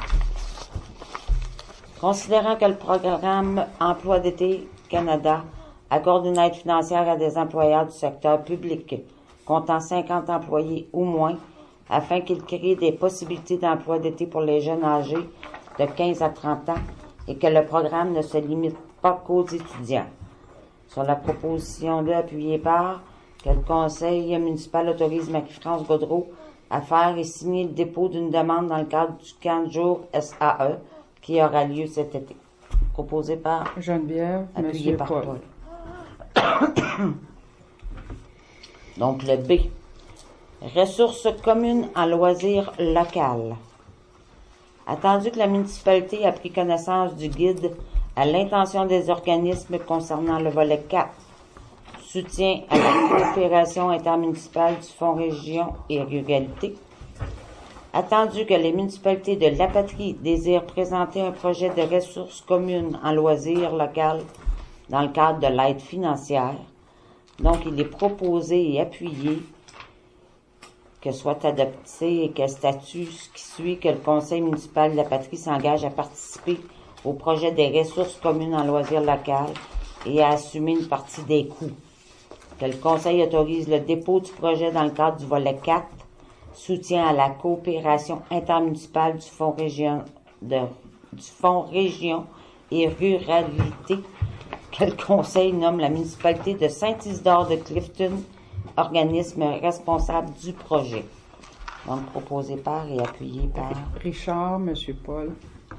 Considérant que le programme emploi d'été Canada accorde une aide financière à des employeurs du secteur public comptant cinquante employés ou moins afin qu'ils créent des possibilités d'emploi d'été pour les jeunes âgés de quinze à trente ans et que le programme ne se limite pas qu'aux étudiants. Sur la proposition deux appuyée par que le conseil municipal autorise Marie-France Gaudreau à faire et signer le dépôt d'une demande dans le cadre du camp de jour S A E qui aura lieu cet été. Proposé par, Geneviève, appuyé Monsieur par Paul. Paul. Donc le B. Ressources communes en loisirs locales. Attendu que la municipalité a pris connaissance du guide à l'intention des organismes concernant le volet quatre, soutien à la coopération intermunicipale du Fonds Région et Ruralité. Attendu que les municipalités de La Patrie désirent présenter un projet de ressources communes en loisirs locales dans le cadre de l'aide financière, donc il est proposé et appuyé que soit adopté et que statut ce qui suit que le conseil municipal de La Patrie s'engage à participer au projet des ressources communes en loisirs locales et à assumer une partie des coûts. Que le conseil autorise le dépôt du projet dans le cadre du volet quatre, soutien à la coopération intermunicipale du Fonds Région, de, du Fonds Région et Ruralité, que le conseil nomme la municipalité de Saint-Isidore de Clifton, organisme responsable du projet. Donc, proposé par et appuyé par. Richard, Monsieur Paul.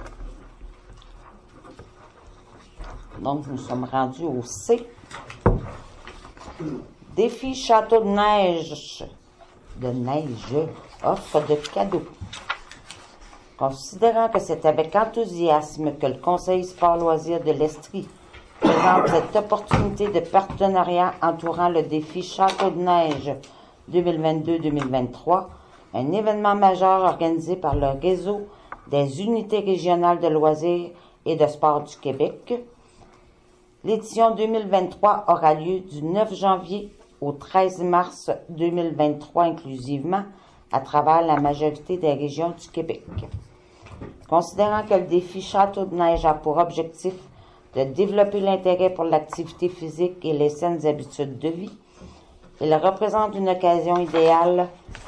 Donc, nous sommes rendus au C. Défi Château de neige. De neige. Offre de cadeaux. Considérant que c'est avec enthousiasme que le Conseil Sport Loisirs de l'Estrie présente cette opportunité de partenariat entourant le défi Château de neige deux mille vingt-deux deux mille vingt-trois, un événement majeur organisé par le réseau des unités régionales de loisirs et de sport du Québec. L'édition deux mille vingt-trois aura lieu du neuf janvier au treize mars deux mille vingt-trois inclusivement à travers la majorité des régions du Québec. Considérant que le défi Château de neige a pour objectif de développer l'intérêt pour l'activité physique et les saines habitudes de vie, il représente une occasion idéale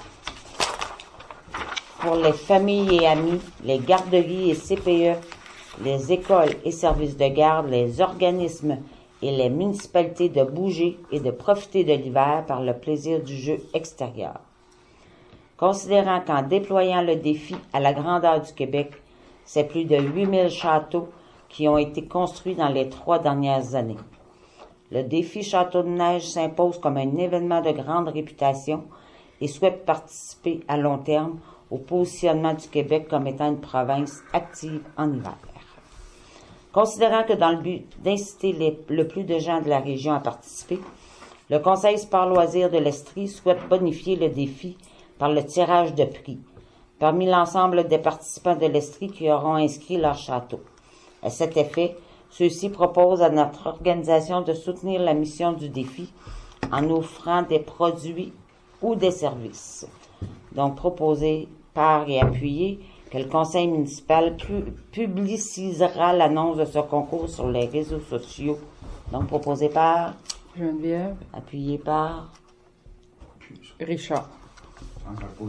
pour les familles et amis, les garderies et C P E, les écoles et services de garde, les organismes et les municipalités de bouger et de profiter de l'hiver par le plaisir du jeu extérieur. Considérant qu'en déployant le défi à la grandeur du Québec, c'est plus de huit mille châteaux qui ont été construits dans les trois dernières années. Le défi Château de neige s'impose comme un événement de grande réputation et souhaite participer à long terme au positionnement du Québec comme étant une province active en hiver. Considérant que dans le but d'inciter les, le plus de gens de la région à participer, Le Conseil sport-loisirs de l'Estrie souhaite bonifier le défi par le tirage de prix parmi l'ensemble des participants de l'Estrie qui auront inscrit leur château. À cet effet, ceux-ci proposent à notre organisation de soutenir la mission du défi en offrant des produits ou des services. Donc, proposé par et appuyé que le conseil municipal pu- publicisera l'annonce de ce concours sur les réseaux sociaux. Donc, proposé par, Geneviève, appuyé par, Richard. Encore pas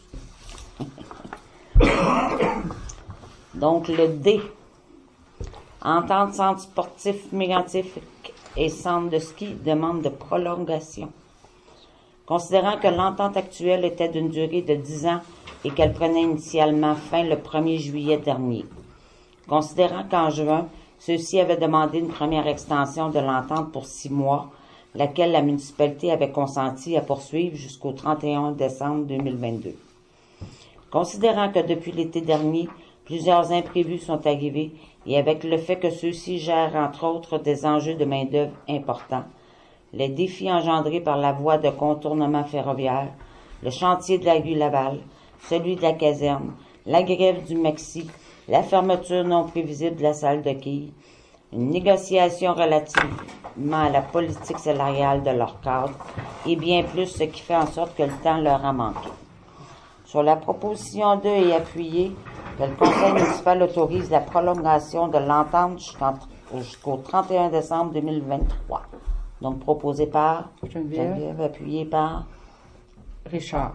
grand-chose. donc le D. Entente centre sportif mégantique et centre de ski demande de prolongation. Considérant que l'entente actuelle était d'une durée de dix ans et qu'elle prenait initialement fin le premier juillet dernier. Considérant qu'en juin, ceux-ci avaient demandé une première extension de l'entente pour six mois, laquelle la municipalité avait consenti à poursuivre jusqu'au trente et un décembre deux mille vingt-deux. Considérant que depuis l'été dernier, plusieurs imprévus sont arrivés et avec le fait que ceux-ci gèrent entre autres des enjeux de main-d'œuvre importants, les défis engendrés par la voie de contournement ferroviaire, le chantier de la rue Laval, celui de la caserne, la grève du Maxi, la fermeture non prévisible de la salle de quilles, une négociation relativement à la politique salariale de leur cadre et bien plus, ce qui fait en sorte que le temps leur a manqué. Sur la proposition deux et appuyée, que le conseil municipal autorise la prolongation de l'entente jusqu'en- jusqu'au trente et un décembre deux mille vingt-trois. Donc, proposé par Geneviève, Geneviève, appuyé par Richard.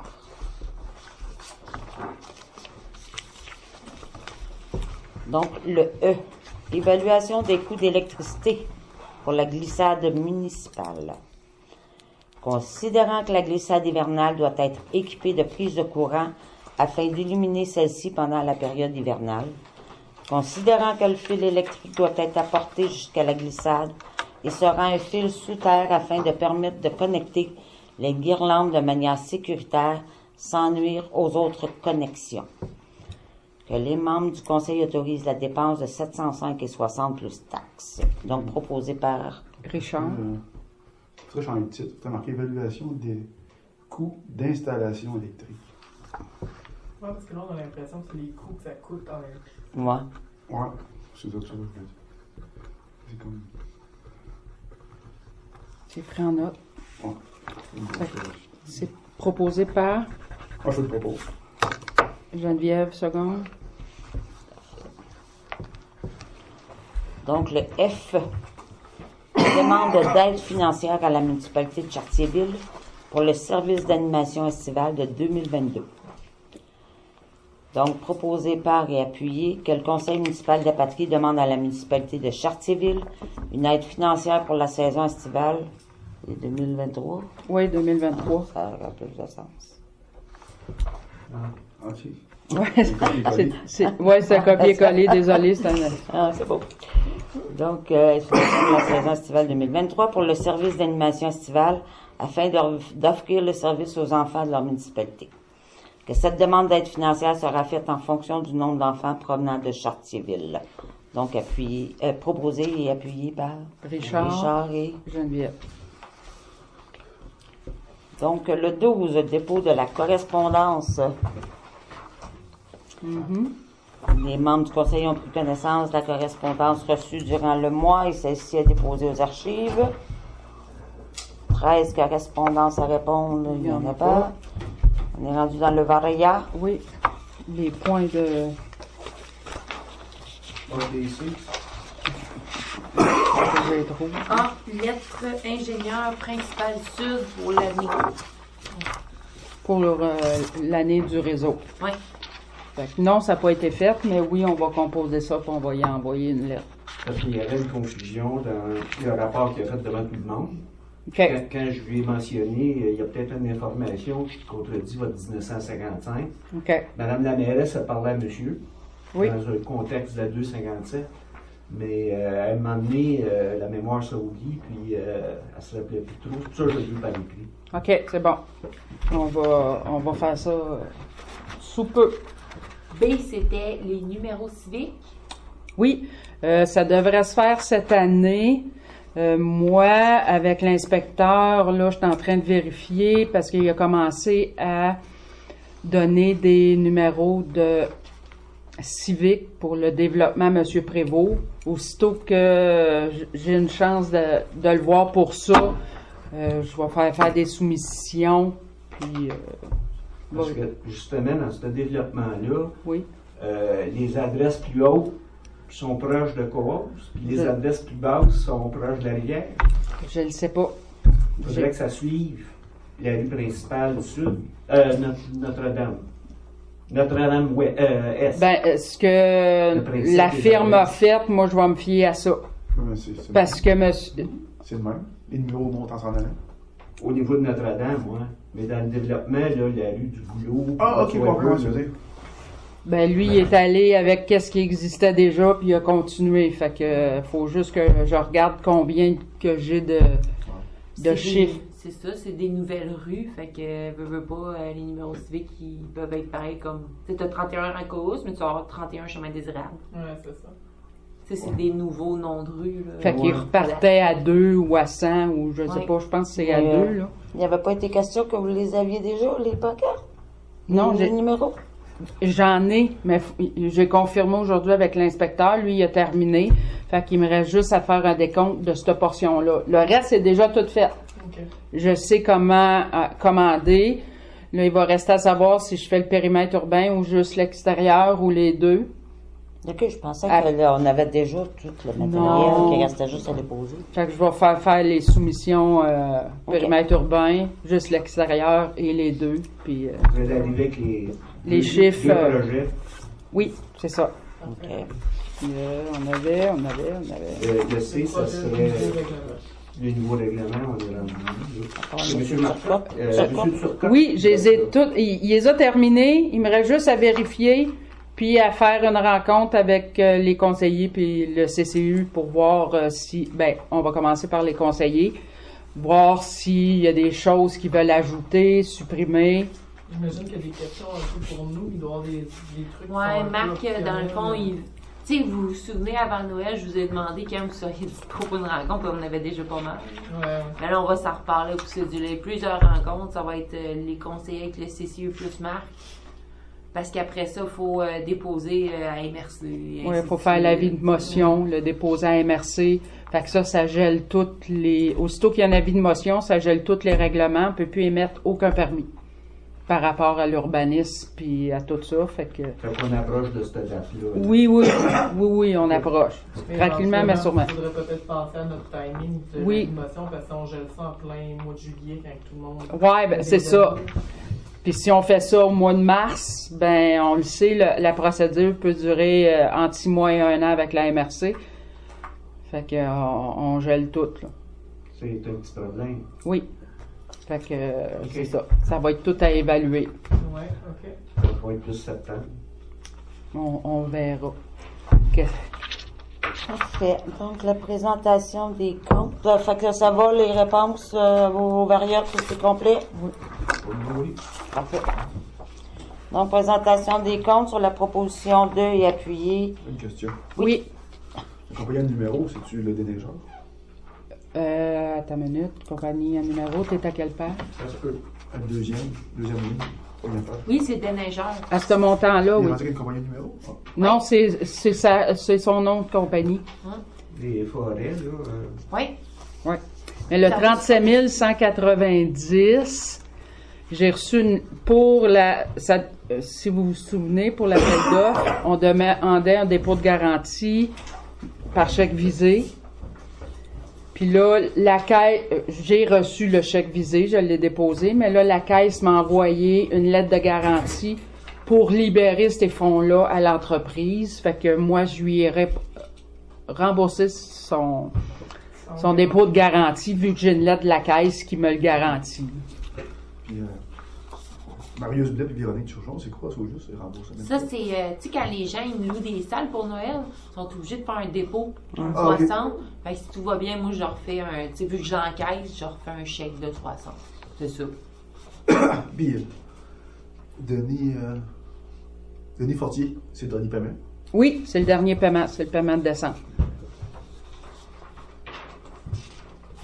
donc le E. Évaluation des coûts d'électricité pour la glissade municipale. Considérant que la glissade hivernale doit être équipée de prises de courant afin d'illuminer celle-ci pendant la période hivernale, considérant que le fil électrique doit être apporté jusqu'à la glissade et sera un fil sous terre afin de permettre de connecter les guirlandes de manière sécuritaire sans nuire aux autres connexions. Que les membres du conseil autorisent la dépense de sept cent cinq et soixante plus taxes. Donc, proposé par Richard. Euh, faudrait changer de titre. Faudrait marquer évaluation des coûts d'installation électrique. Ouais, parce que là, on a l'impression que c'est les coûts que ça coûte en même temps. moi. Ouais, c'est ça que ça veut dire. C'est comme. C'est pris en note. Ouais. C'est proposé par Ah, je le propose. Geneviève, seconde. Donc, le F. Demande d'aide financière à la municipalité de Chartierville pour le service d'animation estivale de deux mille vingt-deux. Donc, proposé par et appuyé que le conseil municipal de la Patrie demande à la municipalité de Chartierville une aide financière pour la saison estivale de deux mille vingt-trois. Oui, deux mille vingt-trois. Ça aura plus de sens. Ah, si. Ouais, c'est, c'est, ouais, c'est un copier-coller, désolé, c'est un... Ah, c'est beau. Donc, euh, explication de la saison estivale deux mille vingt-trois pour le service d'animation estivale afin d'off- d'offrir le service aux enfants de leur municipalité. Que cette demande d'aide financière sera faite en fonction du nombre d'enfants provenant de Chartierville. Donc, appuyé, euh, proposé et appuyé par Richard. Richard et... Geneviève. Donc, le douze, dépôt de la correspondance. Mhm. Les membres du conseil ont pris connaissance de la correspondance reçue durant le mois et celle-ci est déposée aux archives. treize correspondances à répondre, il n'y en a pas. On est rendu dans le Varia. Oui, les points de... A D C. que j'ai trop. Ah, lettre ingénieur principal sud pour l'année. Pour euh, l'année du réseau. Oui. Fait que non, ça n'a pas été fait, mais oui, on va composer ça puis on va y envoyer une lettre. Parce qu'il y avait une confusion dans le rapport qu'il a fait devant tout le monde. OK. Quand, quand je lui ai mentionné, euh, il y a peut-être une information qui contredit votre dix-neuf cent cinquante-cinq. OK. Madame la mairesse a parlé à monsieur Oui. dans un contexte de la deux cent cinquante-sept. Mais euh, à un moment donné, euh, la mémoire s'oublie, puis euh, elle se rappelait plus trop. Tout ça, je l'ai par écrit. OK, c'est bon. On va, on va faire ça euh, sous peu. B, c'était les numéros civiques. Oui, euh, ça devrait se faire cette année. Euh, moi, avec l'inspecteur, là, je suis en train de vérifier parce qu'il a commencé à donner des numéros de civique pour le développement M. Prévost. Aussitôt que j'ai une chance de, de le voir pour ça, euh, je vais faire faire des soumissions, puis... Euh, Parce bon, que, justement, dans ce développement-là, oui. euh, les adresses plus hautes sont proches de Coos, puis les Je- adresses plus basses sont proches de la rivière. Je ne sais pas. Il faudrait que ça suive la rue principale sud, euh, Notre- Notre-Dame. Notre-Dame ouais, euh, Est. Ben, euh, ce que Le principe la des firme a adresses. fait, moi, je vais me fier à ça. Ouais, mais c'est, c'est, Parce que monsieur... c'est le même. Les numéros montent en s'en allant. Au niveau de Notre-Dame, ouais. Mais dans le développement, là, la rue du Boulot. Ah, ok, François comprends, Huot, je veux dire. Ben, lui, il est allé avec qu'est-ce qui existait déjà, puis il a continué. Fait que euh, faut juste que je regarde combien que j'ai de, de C'est des- chiffres. C'est ça, c'est des nouvelles rues. Fait que, veux, veux pas, euh, les numéros civiques, ils peuvent être pareils comme. Tu sais, t'as trente et un à Coos, mais tu vas avoir trente et un chemin désirable. Ouais, c'est ça. Tu sais, c'est des nouveaux noms de rues, là. Fait qu'il Ouais. repartait à deux ou à cent, ou je sais Ouais. pas, je pense que c'est à Mais, euh, deux, là. Il n'y avait pas été question que vous les aviez déjà, les pancartes? Non, les j'ai- numéros? J'en ai, mais f- j'ai confirmé aujourd'hui avec l'inspecteur. Lui, il a terminé. Fait qu'il me reste juste à faire un décompte de cette portion-là. Le reste, c'est déjà tout fait. OK. Je sais comment euh, commander. Là, il va rester à savoir si je fais le périmètre urbain ou juste l'extérieur ou les deux. Ok, je pensais Ah. que là, on avait déjà tout le matériel, Non. qu'il restait juste à déposer. Fait que je vais faire faire les soumissions euh, Ok. périmètre urbain, juste l'extérieur et les deux. Puis euh, Vous allez arriver avec les, Les deux- chiffres, deux euh, projets. oui, c'est ça. Ok. Puis, euh, on avait, on avait, on avait. Euh, le C, ça Projet serait de nouveau règlement. le nouveau règlement, on est rendu. On C'est est M. sur Marcotte. Turcotte. Euh, Turcotte. M. Turcotte. Oui, je les ai toutes. Il, il les a terminés. Il me reste juste à vérifier, puis à faire une rencontre avec euh, les conseillers puis le C C U pour voir euh, si. Ben, on va commencer par les conseillers, voir s'il y a des choses qu'ils veulent ajouter, supprimer. J'imagine qu'il y a des questions un peu pour nous. Il doit y avoir des, des trucs. qui sont Ouais, un peu Marc, euh, dans le fond, optionnels. il. Tu sais, vous vous souvenez, avant Noël, je vous ai demandé quand vous seriez dispo pour une rencontre, puis on en avait déjà pas mal. Ouais. Mais là, on va s'en reparler au cours du lait. Plusieurs rencontres, ça va être euh, les conseillers avec le C C U plus Marc. Parce qu'après ça, il faut euh, déposer euh, à M R C. et Oui, ainsi il faut de faire suite. l'avis de motion, le déposer à M R C. Fait que ça, ça gèle toutes les. Aussitôt qu'il y a un avis de motion, ça gèle tous les règlements. On ne peut plus émettre aucun permis par rapport à l'urbanisme puis à tout ça. Fait que. Fait qu'on approche de cette date-là. Oui, oui, oui, oui, on approche. Mais Tranquillement, mais sûrement. Il faudrait peut-être penser à notre timing de Oui. l'animation parce qu'on gèle ça en plein mois de juillet quand tout le monde. Ouais, ben, c'est ça. Puis si on fait ça au mois de mars, ben on le sait, le- la procédure peut durer euh, entre six mois et un an avec la M R C. Fait que euh, on, on gèle tout, là. C'est un petit problème. Oui. Fait que euh, Ok. c'est ça. Ça va être tout à évaluer. Ouais, ok. Ça va être plus septembre. On, on verra. Que- Parfait. Donc, la présentation des comptes. Euh, Fait que ça va, les réponses euh, aux variables, tout c'est complet? Oui, oui. Parfait. Donc, présentation des comptes sur la proposition deux et appuyée. Une question. Oui. Le compagnie de numéro, c'est-tu le déneigeur? Euh, attends une minute. Compagnie à numéro, t'es à quelle page? Ça se peut. À la deuxième, deuxième ligne. Première page. Oui, c'est déneigeur. À ce montant-là, Il est oui. rendu une compagnie de numéro? Ah. Non, c'est c'est sa- c'est son nom de compagnie. Les forêts, là. euh, Oui. Oui. Mais le Ça trente-sept mille cent quatre-vingt-dix, j'ai reçu une, pour la, ça, euh, si vous vous souvenez, pour l'appel d'offres, on demandait un dépôt de garantie par chèque visé. Puis là, la caisse, euh, j'ai reçu le chèque visé, je l'ai déposé, mais là, la caisse m'a envoyé une lettre de garantie pour libérer ces fonds-là à l'entreprise. Fait que moi, je lui ai rép- remboursé son, son dépôt de garantie, vu que j'ai une lettre de la caisse qui me le garantit. Puis, euh, Marius Blais et Véronique Turgeon, c'est quoi ça au juste? C'est remboursement? Ça, c'est, euh, tu sais, quand les gens ils louent des salles pour Noël, ils sont obligés de faire un dépôt, un Ah, ok. soixante. Fait que si tout va bien, moi, je leur fais un, tu sais, vu que j'encaisse, je leur fais un chèque de soixante. C'est ça. Puis, euh, Denis, euh, Denis Fortier, c'est le dernier paiement. Oui, c'est le dernier paiement, c'est le paiement de décembre.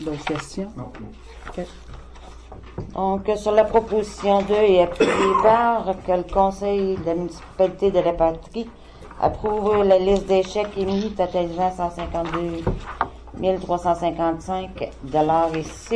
D'autres questions? Non, non. OK. Donc, sur la proposition deux et appuyée par que le Conseil de la municipalité de la Patrie approuve la liste des chèques émis totalisant cent cinquante-deux mille trois cent cinquante-cinq dollars et six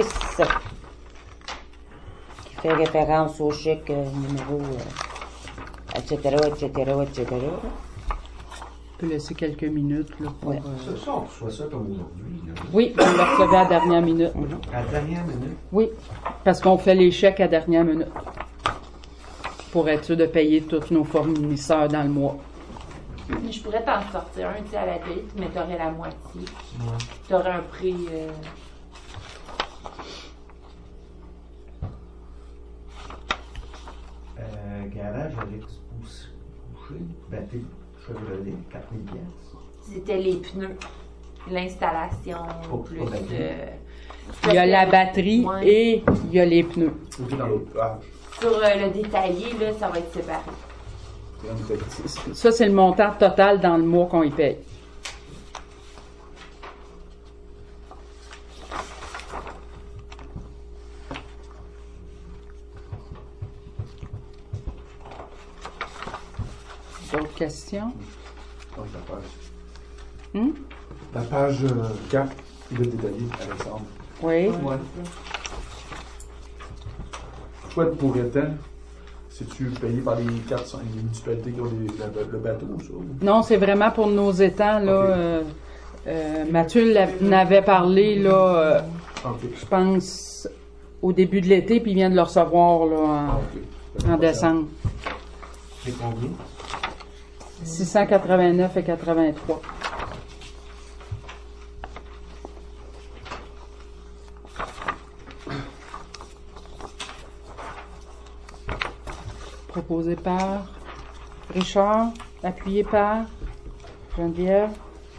qui fait référence au chèque euh, numéro, euh, et cetera, et cetera, et cetera. On peut laisser quelques minutes là, pour... Ouais. euh, Ça, ça, on reçoit ça comme aujourd'hui. là. Oui, vous le recevez à la dernière minute. À la dernière minute. Oui, parce qu'on fait les chèques à la dernière minute pour être sûr de payer tous nos fournisseurs dans le mois. Mais je pourrais t'en sortir un, tu sais, à la paye, mais t'aurais la moitié. Ouais. T'aurais un prix... euh, Euh, garage Alex Boucher, batterie Chevrolet, quatre mille piastres. C'était les pneus, l'installation, Pour- plus... pour la batterie. euh, Il y a la batterie Ouais. et il y a les pneus. Ok, dans l'autre page. Sur euh, le détaillé, là, ça va être séparé. C'est un détail. Ça, c'est le montant total dans le mois qu'on y paye. D'autres questions? Donc, la page. Hmm? La page euh, quatre, il est détaillé, Alexandre. Oui. Ouais. Toi, pour État, c'est-tu payé par les quatre, cinq municipalités qui ont des, le, le bateau, ça? ou? Non, c'est vraiment pour nos étangs, là. Ok. euh, euh, Mathieu l'a- n'avait parlé, là, euh, Ok. je pense, au début de l'été, puis il vient de le recevoir, là, Ah, en, ok. en décembre. C'est combien? six cent quatre-vingt-neuf et quatre-vingt-trois. Proposé par Richard, appuyé par Geneviève.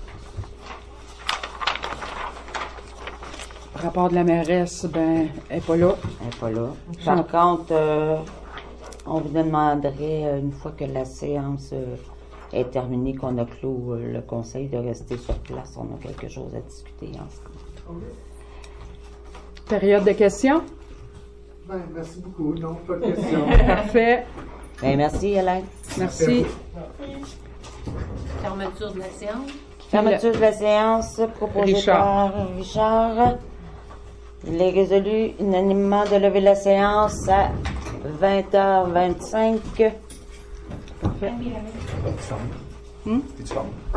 Rapport de la mairesse, ben, elle n'est pas là. Elle n'est pas là. Par contre, euh, on vous demanderait, euh, une fois que la séance euh, est terminée, qu'on a clos euh, le conseil, de rester sur place. On a quelque chose à discuter ensemble. Période de questions? Ben, merci beaucoup. Non, pas de question. Parfait. Ben, merci, Hélène. Merci. Fermeture de la séance. Fermeture de la séance proposée Richard. par Richard. Il est résolu unanimement de lever la séance à vingt heures vingt-cinq. Parfait. Tu fermes? Hmm? Tu fermes?